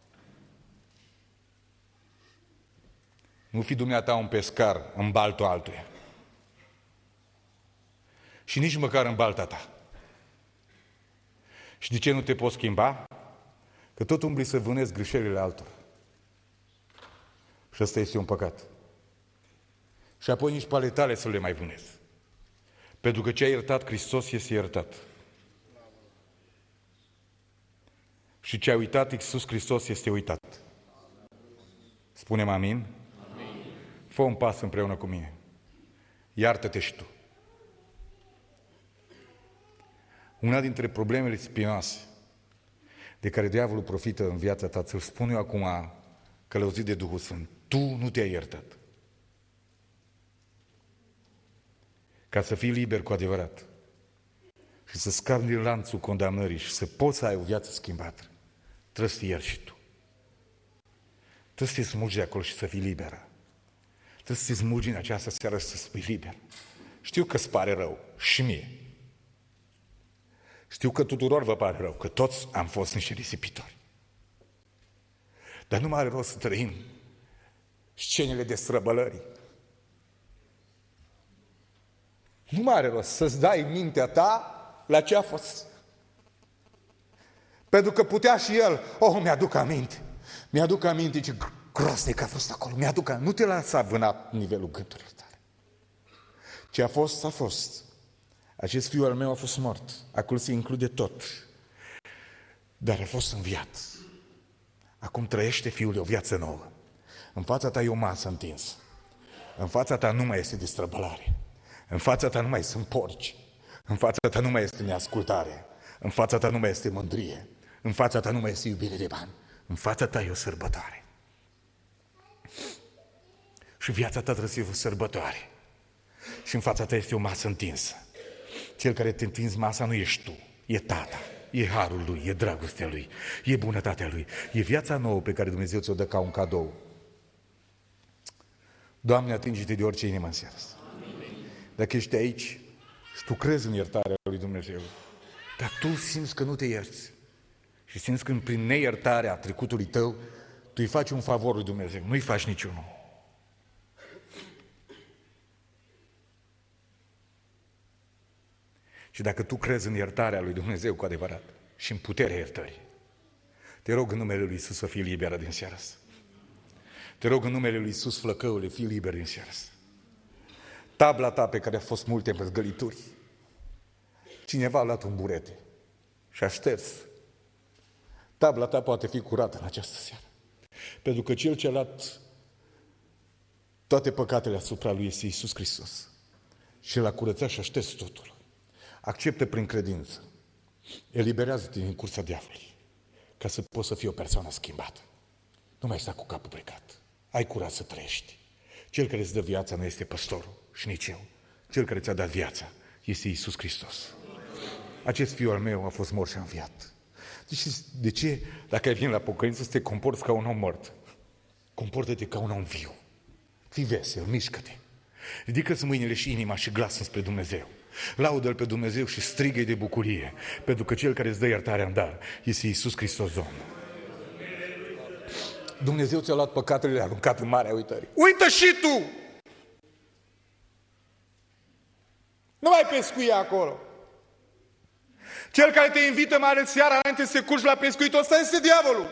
Nu fi dumneata un pescar în baltul altuia. Și nici măcar în balta ta. Și de ce nu te poți schimba? Că tot umbli să vânezi greșelile altora. Și ăsta este un păcat. Și apoi nici pe ale tale să le mai vânezi. Pentru că ce a iertat Hristos este iertat. Și ce a uitat Iisus Hristos este uitat. Spunem amin? Amin. Fă un pas împreună cu mine. Iartă-te și tu. Una dintre problemele spinoase de care diavolul profită în viața ta, ți-l spun eu acum, călăuzit de Duhul Sfânt. Tu nu te-ai iertat. Ca să fii liber cu adevărat și să scapi din lanțul condamnării și să poți să ai o viață schimbată, trebuie să te ierți și tu. Trebuie să te smulgi de acolo și să fii liberă. Trebuie să te smulgi în această seară și să spui liber. Știu că îți pare rău și mie. Știu că tuturor vă pare rău, că toți am fost niște risipitori. Dar nu mai are rost să trăim scenele de străbălării. Nu mai are rost să-ți dai mintea ta la ce a fost. Pentru că putea și el, mi-aduc aminte. Mi-aduc aminte ce groasnic a fost acolo. Nu te lăsa vânat nivelul gândurilor tale. Ce a fost, a fost. Acest fiu al meu a fost mort. Acolo se include tot. Dar a fost înviat. Acum trăiește fiul o viață nouă. În fața ta e o masă întinsă. În fața ta nu mai este destrăbălare. În fața ta nu mai sunt porci. În fața ta nu mai este neascultare. În fața ta nu mai este mândrie. În fața ta nu mai este iubire de bani. În fața ta e o sărbătoare. Și viața ta trebuie să fie o sărbătoare. Și în fața ta este o masă întinsă. Cel care te întinzi masa nu ești tu, e Tata. E harul Lui, e dragostea Lui, e bunătatea Lui. E viața nouă pe care Dumnezeu ți-o dă ca un cadou. Doamne, atinge-te de orice inimă în seara asta. Dacă ești aici și tu crezi în iertarea Lui Dumnezeu, dar tu simți că nu te ierți și simți că prin neiertarea trecutului tău, tu îi faci un favor lui Dumnezeu, nu îi faci niciunul. Și dacă tu crezi în iertarea lui Dumnezeu cu adevărat și în puterea iertării, te rog în numele lui Iisus să fii liberă din seara asta. Te rog în numele lui Iisus, flăcăule, fii liber din seara asta. Tabla ta pe care a fost multe răzgălituri, cineva a luat un burete și a șters. Tabla ta poate fi curată în această seară. Pentru că Cel ce a luat toate păcatele asupra Lui este Iisus Hristos. Și L-a curățat și a șters totul. Acceptă prin credință. Eliberează-te din cursa diavolului ca să poți să fii o persoană schimbată. Nu mai sta cu capul plecat. Ai curaj să trăiești. Cel care îți dă viața nu este păstorul și nici eu. Cel care ți-a dat viața este Iisus Hristos. Acest fiu al meu a fost mort și a înviat. Deci, de ce, dacă ai vine la pocăință, să te comporți ca un om mort? Comportă-te ca un om viu. Fii vesel, mișcă-te. Ridică-ți mâinile și inima și glasul spre Dumnezeu. Laudă-L pe Dumnezeu și strigă-i de bucurie, pentru că Cel care îți dă iertarea în dar este Iisus Hristos Domnul. Dumnezeu ți-a luat păcatele, le-a aruncat în marea uitării. Uită și tu! Nu mai pescui acolo. Cel care te invită mai ales seara înainte să te curci la pescuitul ăsta este diavolul.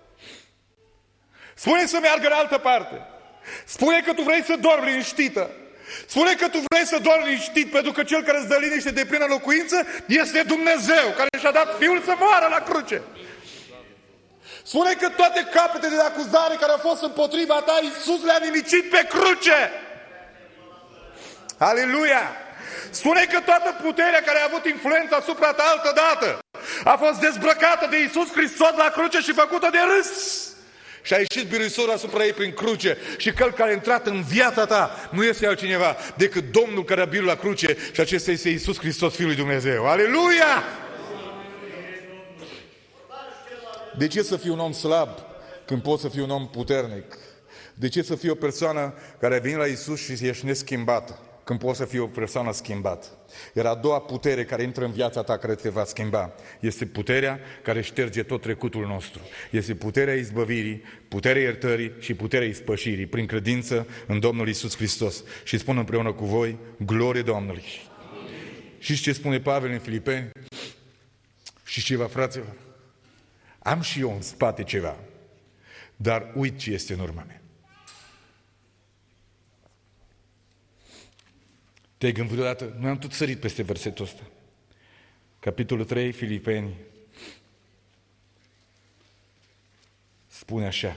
Spune să meargă în altă parte. Spune că tu vrei să dormi liniștită. Spune că tu vrei să dormi liniștit, pentru că Cel care îți dă liniște de plină locuință este Dumnezeu, care și-a dat Fiul să moară la cruce. Spune că toate capetele de acuzare care au fost împotriva ta, Iisus le-a nimicit pe cruce. Aleluia! Spune că toată puterea care a avut influență asupra ta altădată a fost dezbrăcată de Iisus Hristos la cruce și făcută de râs. Și a ieșit biruisorul asupra ei prin cruce. Și cel care a intrat în viața ta nu este altcineva decât Domnul care a biruit la cruce. Și acesta este Iisus Hristos, Fiul lui Dumnezeu. Aleluia! De ce să fii un om slab când poți să fii un om puternic? De ce să fii o persoană care a venit la Iisus și ești neschimbată când poți să fii o persoană schimbată? Iar a doua putere care intră în viața ta, care te va schimba, este puterea care șterge tot trecutul nostru. Este puterea izbăvirii, puterea iertării și puterea ispășirii prin credință în Domnul Iisus Hristos. Și spun împreună cu voi, glorie Domnului! Și ce spune Pavel în Filipeni? Și ceva, fraților? Am și eu în spate ceva, dar uit ce este în urma mea. Te-ai gândit vreodată? Noi am tot sărit peste versetul ăsta. Capitolul 3, Filipeni. Spune așa.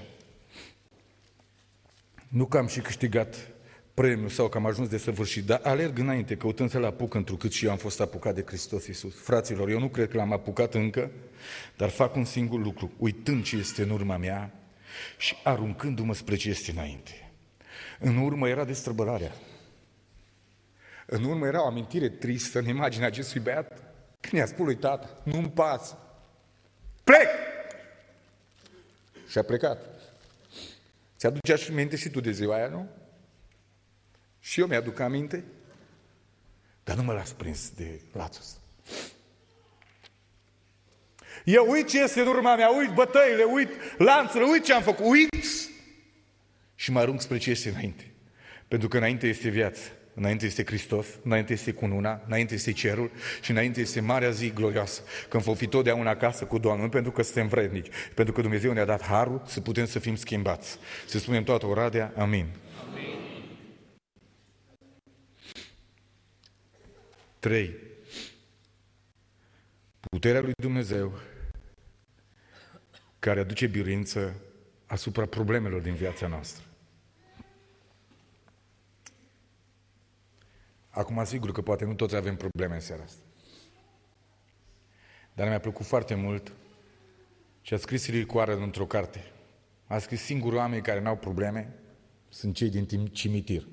Nu că am și câștigat premiul sau că am ajuns de săvârșit, dar alerg înainte, căutând să-L apuc, întrucât și eu am fost apucat de Hristos Iisus. Fraților, eu nu cred că L-am apucat încă, dar fac un singur lucru, uitând ce este în urma mea și aruncându-mă spre ce este înainte. În urmă era destrăbălarea. În urmă era o amintire tristă în imaginea acestui băiat, când i-a spus lui tata, nu-mi pasă, plec! Și a plecat. Ți-aduce aminte și tu de ziua aia, nu? Și eu mi-aduc aminte. dar nu mă las prins de lațul ăsta. Eu uit ce este în urma mea, uit bătăile, uit lanțurile, uit ce am făcut, uit și mă arunc spre ce este înainte. Pentru că înainte este viață, înainte este Hristos, înainte este cununa, înainte este cerul și înainte este marea zi glorioasă, când vom fi totdeauna acasă cu Domnul, nu pentru că suntem vrednici, pentru că Dumnezeu ne-a dat harul să putem să fim schimbați. Să spunem toată oradea, amin. 3. Puterea lui Dumnezeu care aduce biruință asupra problemelor din viața noastră. Acum, sigur că poate nu toți avem probleme în seara asta. Dar mi-a plăcut foarte mult ce a scris Cyril Coară într-o carte. A scris: singurii oameni care n-au probleme sunt cei din cimitir.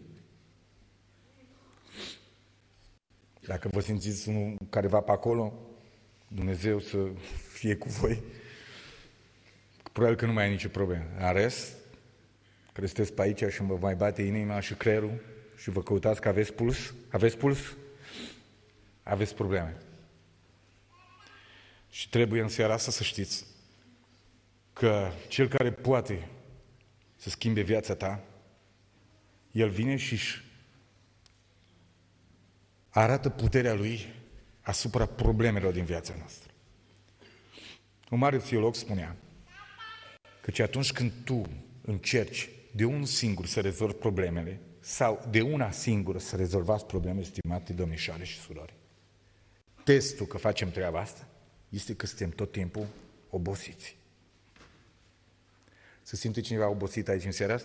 Dacă vă simțiți careva pe acolo, Dumnezeu să fie cu voi. Probabil că nu mai ai nicio problemă. În rest, că sunteți pe aici și mă mai bate inima și creierul și vă căutați că aveți puls? Aveți puls? Aveți probleme. Și trebuie în seara asta să știți că Cel care poate să schimbe viața ta, El vine și își arată puterea Lui asupra problemelor din viața noastră. Un mare teolog spunea că atunci când tu încerci de unul singur să rezolvi problemele sau de una singură să rezolvați problemele, stimate domnișoare și surori, testul că facem treaba asta este că suntem tot timpul obosiți. Se simte cineva obosit aici în seara asta?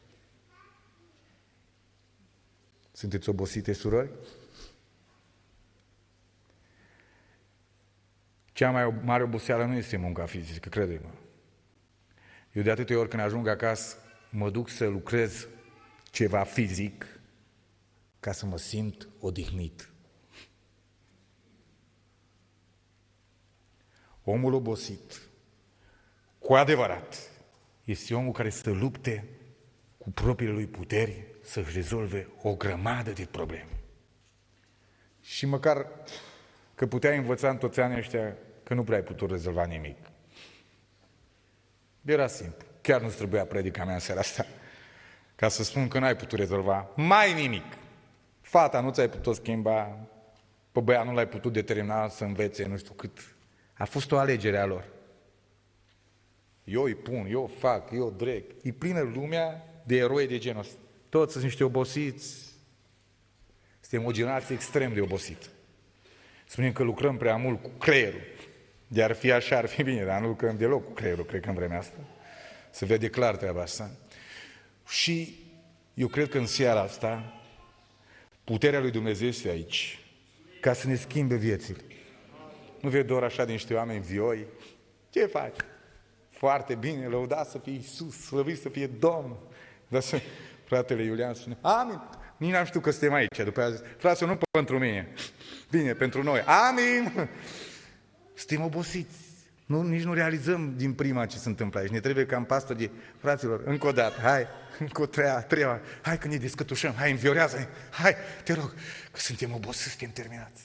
Sunteți obosite, surori? Cea mai mare oboseală nu este munca fizică, crede-mă. Eu de atâtea ori când ajung acasă, mă duc să lucrez ceva fizic ca să mă simt odihnit. Omul obosit, cu adevărat, este omul care să lupte cu propriile lui puteri să-și rezolve o grămadă de probleme. Și măcar că puteai învăța în toți anii ăștia că nu prea ai putut rezolva nimic. Era simplu. Chiar nu-ți trebuia predica mea în seara asta ca să spun că n-ai putut rezolva mai nimic. Fata nu ți-ai putut schimba, pe băiat nu l-ai putut determina să învețe nu știu cât. A fost o alegere a lor. Eu îi pun, eu fac, eu dreg. E plină lumea de eroi de genul ăsta. Toți sunt niște obosiți. Suntem o generație extrem de obosit. Spunem că lucrăm prea mult cu creierul. De ar fi așa, ar fi bine, dar nu lucrăm deloc cu creierul, cred că în vremea asta. Se vede clar treaba asta. Și eu cred că în seara asta puterea lui Dumnezeu este aici ca să ne schimbe viețile. Nu vei doar așa de niște oameni vioi. Ce faci? Foarte bine, lăudat să fie Iisus, slăvit să fie Domnul. Dar fratele Iulian spune, amin. Nici n-am știut că suntem aici. După aia zice, frate, nu pentru mine. Bine, pentru noi. Amin. Suntem obosiți. Nici nu realizăm din prima ce se întâmplă aici. Ne trebuie ca în pastor de fraților, încă o dată, hai, încă o treia, hai că ne descătușăm, hai, înviorează, hai, te rog, că suntem obosiți, suntem terminați.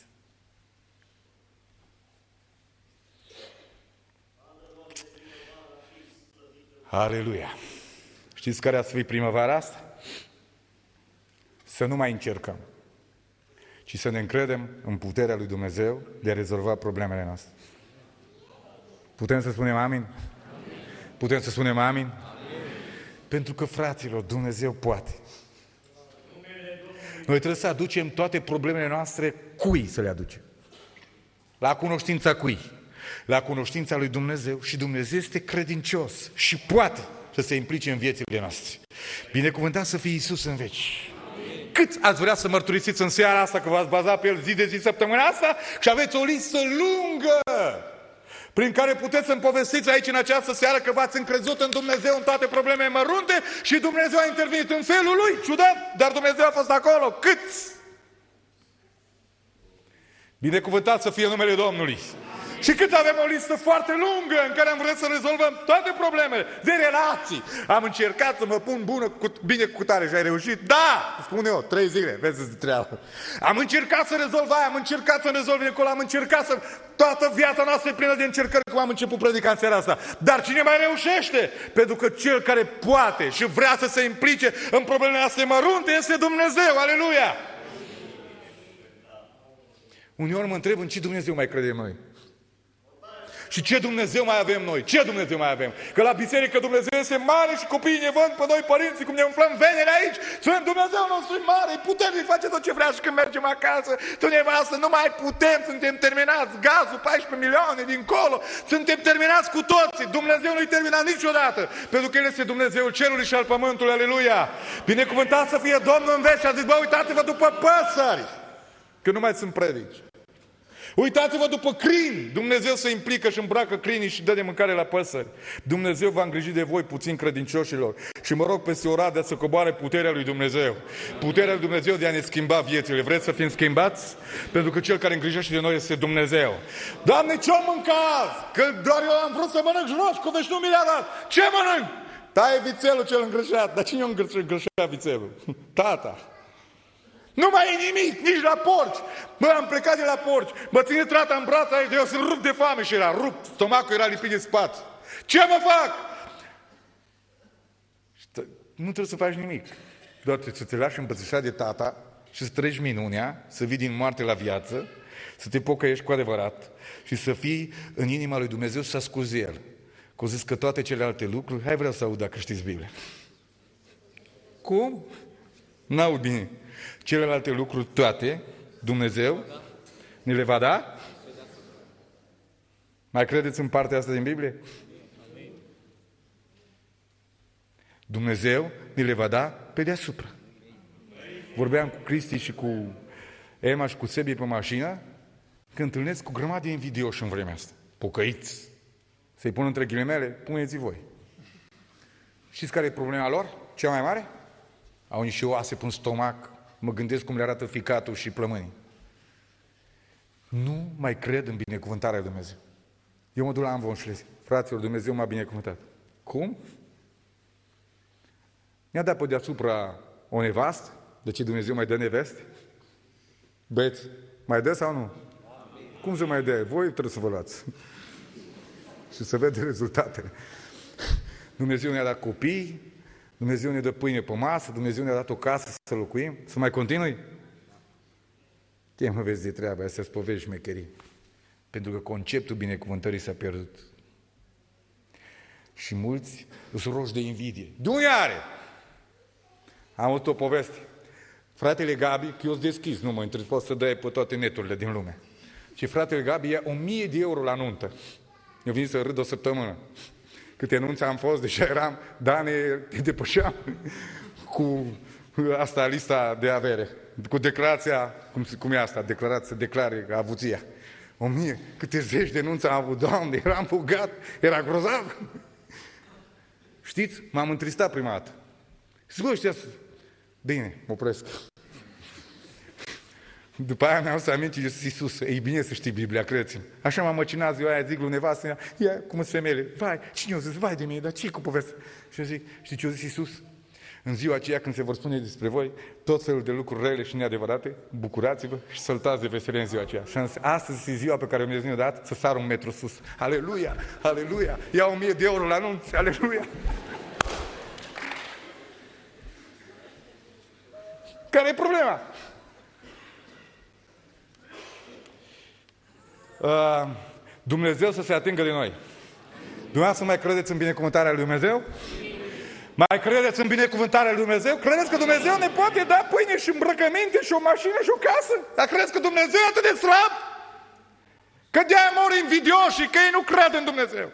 Aleluia! Știți care a să fie primăvara asta? Să nu mai încercăm, ci să ne încredem în puterea lui Dumnezeu de a rezolva problemele noastre. Putem să spunem amin? Amin. Putem să spunem amin? Amin? Pentru că, fraților, Dumnezeu poate. Noi trebuie să aducem toate problemele noastre cui să le aducem? La cunoștința cui? La cunoștința lui Dumnezeu și Dumnezeu este credincios și poate să se implice în viețile noastre. Binecuvântat să fie Iisus în veci. Cât ați vrea să mărturisiți în seara asta că v-ați bazat pe El zi de zi săptămâna asta și aveți o listă lungă prin care puteți să-mi povestiți aici în această seară că v-ați încrezut în Dumnezeu în toate problemele mărunte și Dumnezeu a intervenit în felul Lui, ciudat, dar Dumnezeu a fost acolo. Câți? Binecuvântat să fie numele Domnului. Și cât avem o listă foarte lungă în care am vrea să rezolvăm toate problemele de relații. Am încercat să mă pun bine cu tare și ai reușit? Da! Spun eu, 3 zile, vezi de treabă. Am încercat să rezolv aia, am încercat să rezolv acolo, am încercat să... Toată viața noastră e plină de încercări, cum am început predica în seara asta. Dar cine mai reușește? Pentru că cel care poate și vrea să se implice în problemele astea mărunte este Dumnezeu. Aleluia! Uneori mă întreb în ce Dumnezeu mai credem noi. Și ce Dumnezeu mai avem noi? Ce Dumnezeu mai avem? Că la biserică Dumnezeu este mare și copiii ne văd pe noi părinții cum ne umflăm venele aici. Sunt Dumnezeu nostru mare, putem să face tot ce vrea și când mergem acasă. Tu nevastă, nu mai putem, suntem terminați. Gazul 14 milioane dincolo, suntem terminați cu toții. Dumnezeu nu-i terminat niciodată, pentru că El este Dumnezeul cerului și al pământului. Aleluia! Binecuvântat să fie Domnul în veci și a zis, bă, uitați-vă după păsări, că nu mai sunt predici. Uitați-vă după crini. Dumnezeu se implică și îmbracă crinii și dă de mâncare la păsări. Dumnezeu va îngriji de voi puțin credincioșilor. Și mă rog peste Oradea să coboare puterea lui Dumnezeu. Puterea lui Dumnezeu de a ne schimba viețile. Vreți să fim schimbați? Pentru că Cel care îngrijește de noi este Dumnezeu. Doamne, ce-o mâncați? Că doar eu am vrut să mănânc roșcovești, nu mi le-a dat. Ce mănânc? Taie vițelul cel îngrășat. Dar cine a îngrășat vițelul? Tata. Nu mai e nimic, nici la porci. Bă, am plecat de la porci. Mă ține trata în braț aici, de eu sunt rupt de foame și era rupt. Stomacul era lipit de spate. Ce mă fac? Nu trebuie să faci nimic. Doar să te lași îmbățișat de tata și să treci minunea, să vii din moarte la viață, să te pocăiești cu adevărat și să fii în inima lui Dumnezeu și să asculți El. Că o zis că toate celelalte lucruri, hai vreau să aud dacă știți Biblia. Cum? N-aud bine. Celelalte lucruri toate, Dumnezeu ne le va da? Mai credeți în partea asta din Biblie? Dumnezeu ne le va da pe deasupra. Vorbeam cu Cristi și cu Emma și cu Sebi pe mașină, că întâlnesc cu grămadă de invidioși în vremea asta. Pocăiți. Să-i pun între ghilimele, puneți voi. Știți care e problema lor? Cea mai mare? Au niște oase pe un stomac. Mă gândesc cum le arată ficatul și plămânii. Nu mai cred în binecuvântarea lui Dumnezeu. Eu mă duc la Amvon și le zic, fraților, Dumnezeu m-a binecuvântat. Cum? Mi-a dat pe deasupra o nevastă? De ce Dumnezeu mai dă neveste? Băieți, mai dă sau nu? Cum să mai dă? Voi trebuie să vă luați. Și să vede rezultatele. Dumnezeu ne-a dat copii, Dumnezeu ne dă pâine pe masă, Dumnezeu ne-a dat o casă să locuim. Să mai continui? Ce mă vezi de treaba asta, să-ți povești șmecherii. Pentru că conceptul binecuvântării s-a pierdut. Și mulți îți roși de invidie. De unde are? Am avut o poveste. Fratele Gabi, că eu sunt deschis, nu mă întreb, poți să dai pe toate neturile din lume. Și fratele Gabi ia 1000 de euro la nuntă. Eu vin să râd o săptămână. Câte nunți am fost, deja eram, Dane, te depășeam cu asta, lista de avere, cu declarația, cum e asta, declarația, să declare avuția. 1000, câte zeci de nunți am avut, Doamne, eram bogat, era grozav. Știți, m-am întristat prima dată. Și bă, ăștia, bine, mă opresc. După aia mi-am să aminte de Iisus. E bine să știi Biblia, credeți-mi. Așa m-am măcinat ziua aia, zic lui nevastă, ia, cum sunt femeile, vai, cine o zis, vai de mine, dar ce cu povestea? Și eu zic, știi ce a zis Iisus? În ziua aceea când se vor spune despre voi tot felul de lucruri rele și neadevărate, bucurați-vă și săltați de veselie în ziua aceea. Și astăzi e ziua pe care Dumnezeu ne-a dat să sară 1 metru sus. Aleluia, aleluia, ia 1000 de euro la nunți, aleluia. Care e problema? Dumnezeu să se atingă de noi. Dumneavoastră mai credeți în binecuvântarea lui Dumnezeu? Mai credeți în binecuvântarea lui Dumnezeu? Credeți că Dumnezeu ne poate da pâine și îmbrăcăminte și o mașină și o casă? Dar credeți că Dumnezeu e atât de slab? Că de-aia mor invidioși și că ei nu cred în Dumnezeu.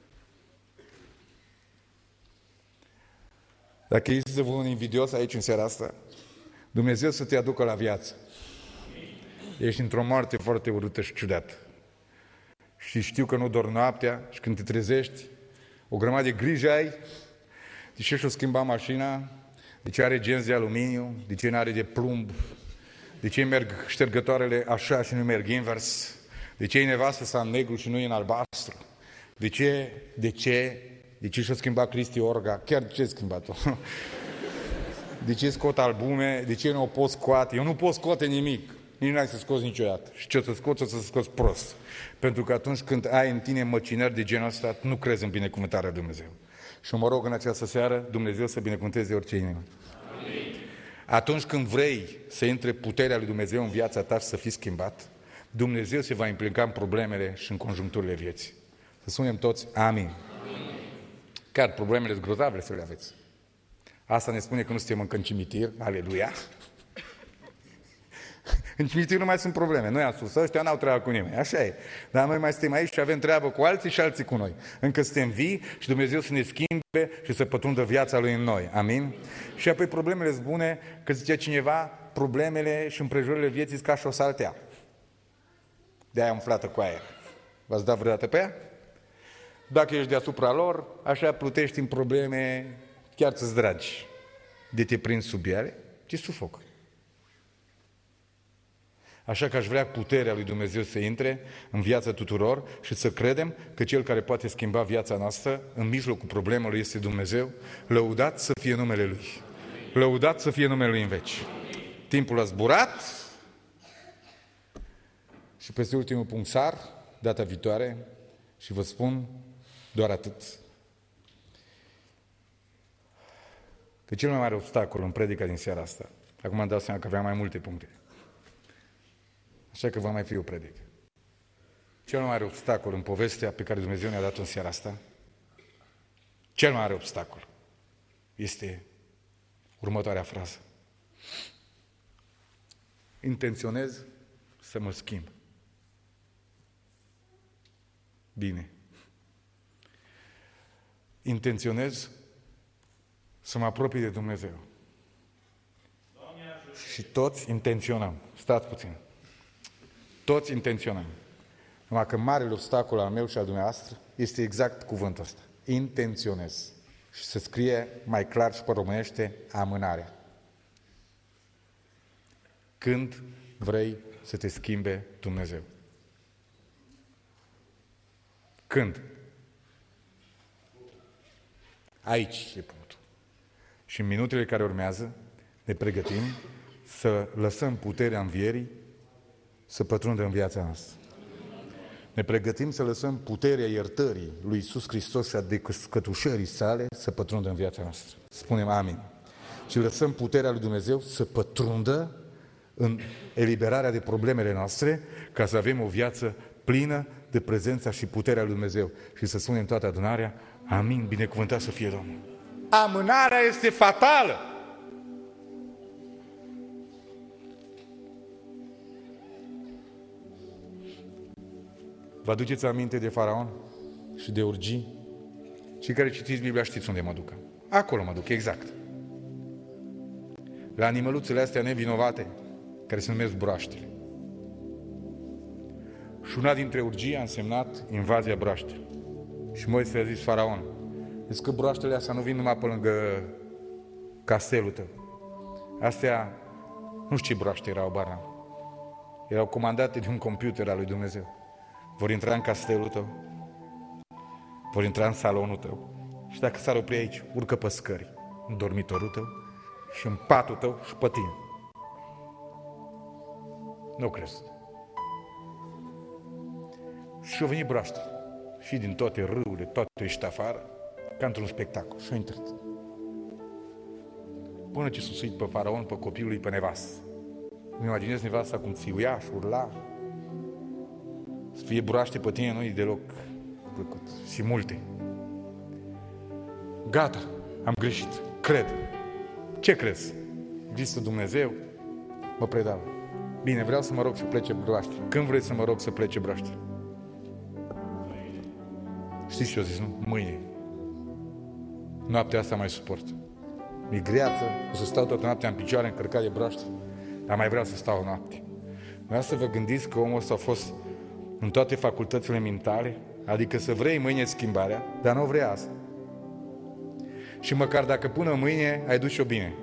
Dacă ești să un invidios aici în seara asta, Dumnezeu să te aducă la viață. Ești într-o moarte foarte urâtă și ciudată. Și știu că nu dormi noaptea și când te trezești, o grămadă de grijă ai, de ce și-o schimba mașina, de ce are genți de aluminiu, de ce nu are de plumb, de ce merg ștergătoarele așa și nu merg invers, De ce e nevastă sa în negru și nu e în albastru? De ce și-a schimbat Cristi Orga? Chiar de ce a schimbat-o? De ce scot albume? De ce nu o pot scoate? Eu nu pot scoate nimic. Nici n-ai să scoți niciodată. Și ce o să scoți, o să scoți prost. Pentru că atunci când ai în tine măcinări de genul ăsta, nu crezi în binecuvântarea lui Dumnezeu. Și mă rog în această seară, Dumnezeu să binecuvânteze orice inimă. Amin. Atunci când vrei să intre puterea lui Dumnezeu în viața ta și să fii schimbat, Dumnezeu se va implica în problemele și în conjuncturile vieții. Să spunem toți, amin. Amin. Chiar problemele grozave să le aveți. Asta ne spune că nu suntem încă în cimitir, aleluia. În cimitir nu mai sunt probleme. Noi am spus, ăștia n-au treabă cu nimeni. Așa e. Dar noi mai suntem aici și avem treabă cu alții și alții cu noi. Încă suntem vii și Dumnezeu să ne schimbe și să pătrundă viața Lui în noi. Amin? Și apoi problemele sunt bune, că zicea cineva, problemele și împrejurările vieții sunt ca și o saltea. De-aia umflată cu aer. V-ați dat vreodată pe ea? Dacă ești deasupra lor, așa plutești în probleme, chiar ți-ți dragi. De te prinzi sub ele, te sufocă. Așa că aș vrea puterea lui Dumnezeu să intre în viața tuturor și să credem că Cel care poate schimba viața noastră în mijlocul problemelor este Dumnezeu. Lăudat să fie numele Lui. Lăudat să fie numele Lui în veci. Timpul a zburat și peste ultimul punct sar, data viitoare, și vă spun doar atât. Că cel mai mare obstacol în predica din seara asta, acum îmi dau seama că aveam mai multe puncte, așa că va mai fi o predică. Cel mai mare obstacol în povestea pe care Dumnezeu ne-a dat în seara asta, cel mai mare obstacol este următoarea frază. Intenționez să mă schimb. Bine. Intenționez să mă apropii de Dumnezeu. Și toți intenționăm. Stați puțin. Toți intenționăm. Numai că marele obstacol al meu și al dumneavoastră este exact cuvântul ăsta. Intenționez. Și se scrie mai clar și pe românește amânarea. Când vrei să te schimbe Dumnezeu? Când? Aici e punctul. Și în minutele care urmează ne pregătim să lăsăm puterea învierii să pătrundă în viața noastră. Ne pregătim să lăsăm puterea iertării lui Iisus Hristos și a descătușării sale să pătrundă în viața noastră. Spunem amin. Și lăsăm puterea lui Dumnezeu să pătrundă în eliberarea de problemele noastre ca să avem o viață plină de prezența și puterea lui Dumnezeu. Și să spunem toată adunarea, amin, binecuvântat să fie Domnul. Amânarea este fatală. Vă aduceți aminte de Faraon și de urgii? Cei care citiți Biblia știți unde mă duc. Acolo mă duc, exact. La animăluțele astea nevinovate, care se numesc broaștele. Și una dintre urgii a însemnat invazia broaștelor. Și Moise a zis Faraon, zici că broaștele astea nu vin numai pe lângă castelul tău. Astea, nu știu ce broaște erau, barna. Erau comandate de un computer al lui Dumnezeu. Vor intra în castelul tău, vor intra în salonul tău și dacă s-ar opri aici, urcă pe scări, în dormitorul tău și în patul tău și pe tine. Nu crezi. Și au venit broaștele și din toate râurile, toate ieșit afară, ca într-un spectacol și au intrat. Până ce s-a suit pe Faraon, pe copilul lui, pe nevastă. Îmi imaginez nevasta cum țiuia și urla. Să fie broaște pe tine nu e deloc plăcut. Și multe. Gata, am greșit. Cred. Ce crezi? Există Dumnezeu? Mă predau. Bine, vreau să mă rog să plece broaște. Când vrei să mă rog să plece broaște? Știți ce eu zis, nu? Mâine. Noaptea asta mai suport. Mi-e greață, o să stau toată noaptea în picioare încărcat de broaște. Dar mai vreau să stau o noapte. Vreau să vă gândiți că omul ăsta a fost în toate facultățile mentale, adică să vrei mâine schimbarea, dar nu vrei asta. Și măcar dacă până mâine ai dus-o bine.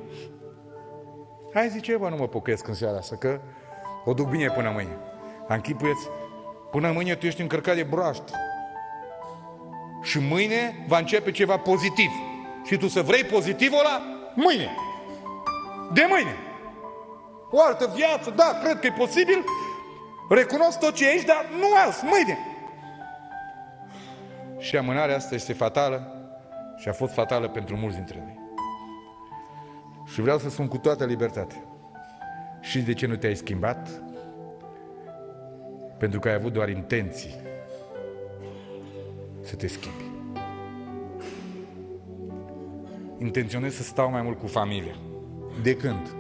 Hai zice, bă, nu mă pocăiesc în seara asta, că o duc bine până mâine. Închipuieți, Până mâine tu ești încărcat de broaște. Și mâine va începe ceva pozitiv. Și tu să vrei pozitivul ăla mâine. De mâine. O altă viață, da, cred că e posibil. Recunosc tot ce ești, dar nu azi, mâine. Și amânarea asta este fatală și a fost fatală pentru mulți dintre noi. Și vreau să spun cu toată libertatea. Și de ce nu te-ai schimbat? Pentru că ai avut doar intenții să te schimbi. Intenționez să stau mai mult cu familia. De când?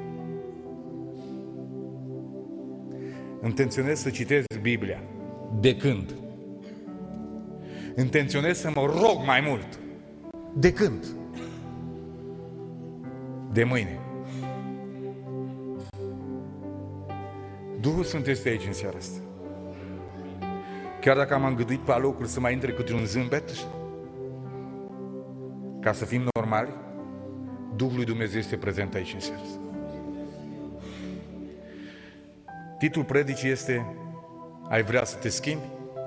Intenționez să citesc Biblia. De când? Intenționez să mă rog mai mult. De când? De mâine. Duhul Sfânt este aici în seara asta. Chiar dacă am îngăduit pe alocuri să mai intre câte un zâmbet, ca să fim normali, Duhul lui Dumnezeu este prezent aici în seara asta. Titlul predicii este: ai vrea să te schimbi?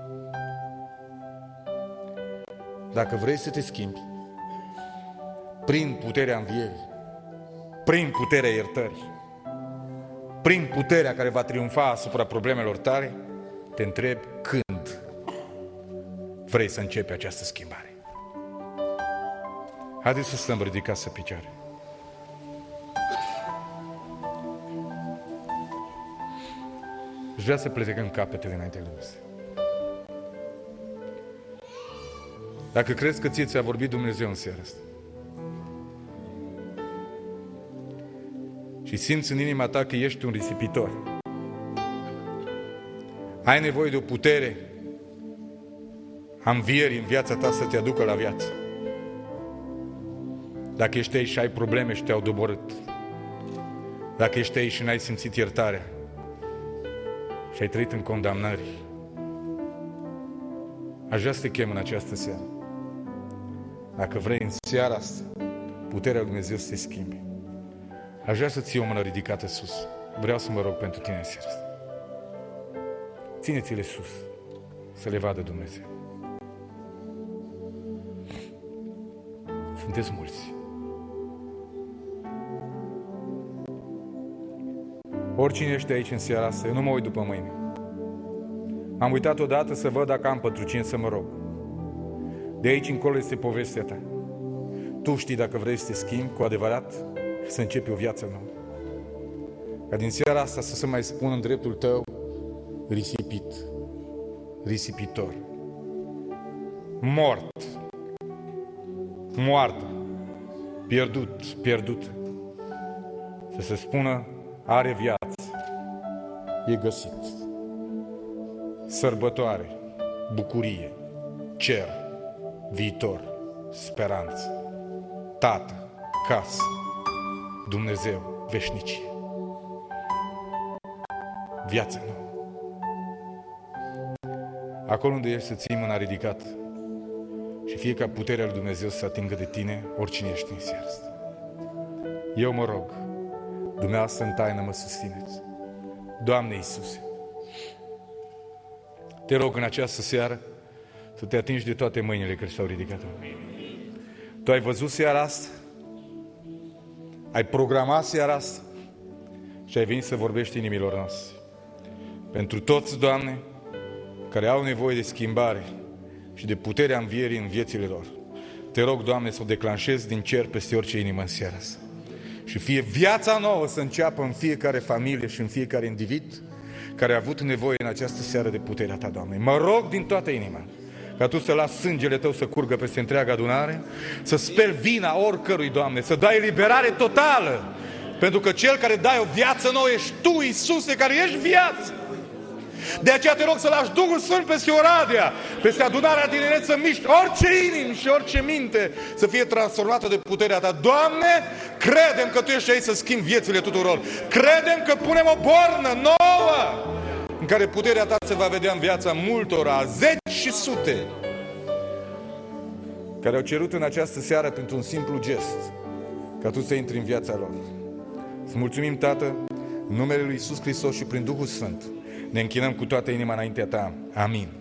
Dacă vrei să te schimbi, prin puterea învierii, prin puterea iertării, prin puterea care va triumfa asupra problemelor tale, te întreb când vrei să începi această schimbare. Haideți să stăm ridicați să picioare. Își vrea să plecăm capetele înainte de Dumnezeu. Dacă crezi că ție ți-a vorbit Dumnezeu în seara asta și simți în inima ta că ești un risipitor, ai nevoie de o putere a învierii în viața ta să te aducă la viață. Dacă ești aici și ai probleme și te-au doborât, dacă ești aici și n-ai simțit iertarea și ai trăit în condamnări, aș vrea să te chem în această seară. Dacă vrei în seara asta puterea lui Dumnezeu să te schimbe, aș vrea să ții o mână ridicată sus. Vreau să mă rog pentru tine în seara asta. Ține-ți-le sus, să le vadă Dumnezeu. Sunteți mulți. Oricine ești aici în seara asta, eu nu mă uit după mâine. M-am uitat odată să văd dacă am pentru cine să mă rog. De aici încolo este povestea ta. Tu știi dacă vrei să te schimbi cu adevărat, să începi o viață nouă. Ca din seara asta să se mai spună în dreptul tău: risipit, risipitor, mort, moartă, pierdut, pierdută. Să se spună: are viață, e găsit. Sărbătoare, bucurie, cer, viitor, speranță, tată, casă, Dumnezeu, veșnicie. Viață nouă. Acolo unde ești, să ții mâna ridicată și fie ca puterea lui Dumnezeu să atingă de tine oricine ești în seara asta. Eu mă rog, dumneavoastră în taină mă susțineți. Doamne Iisuse, te rog în această seară să te atingi de toate mâinile care s-au ridicat. Tu ai văzut seara asta, ai programat seara asta și ai venit să vorbești inimilor noastre. Pentru toți, Doamne, care au nevoie de schimbare și de puterea învierii în viețile lor, te rog, Doamne, să o declanșezi din cer peste orice inimă în seara asta. Și fie viața nouă să înceapă în fiecare familie și în fiecare individ care a avut nevoie în această seară de puterea Ta, Doamne. Mă rog din toată inima ca Tu să lași sângele Tău să curgă peste întreaga adunare, să speli vina oricărui, Doamne, să dai eliberare totală, pentru că Cel care dai o viață nouă ești Tu, Iisuse, care ești viață. De aceea te rog să lași Duhul Sfânt peste Oradea, peste adunarea tineret, să miști orice inimă și orice minte să fie transformată de puterea Ta. Doamne, credem că Tu ești aici să schimbi viețile tuturor. Credem că punem o bornă nouă în care puterea Ta se va vedea în viața multora, zeci și sute, care au cerut în această seară pentru un simplu gest ca Tu să intri în viața lor. Să mulțumim, Tată, în numele Lui Iisus Hristos și prin Duhul Sfânt. Ne închinăm cu toată inima înaintea Ta. Amin.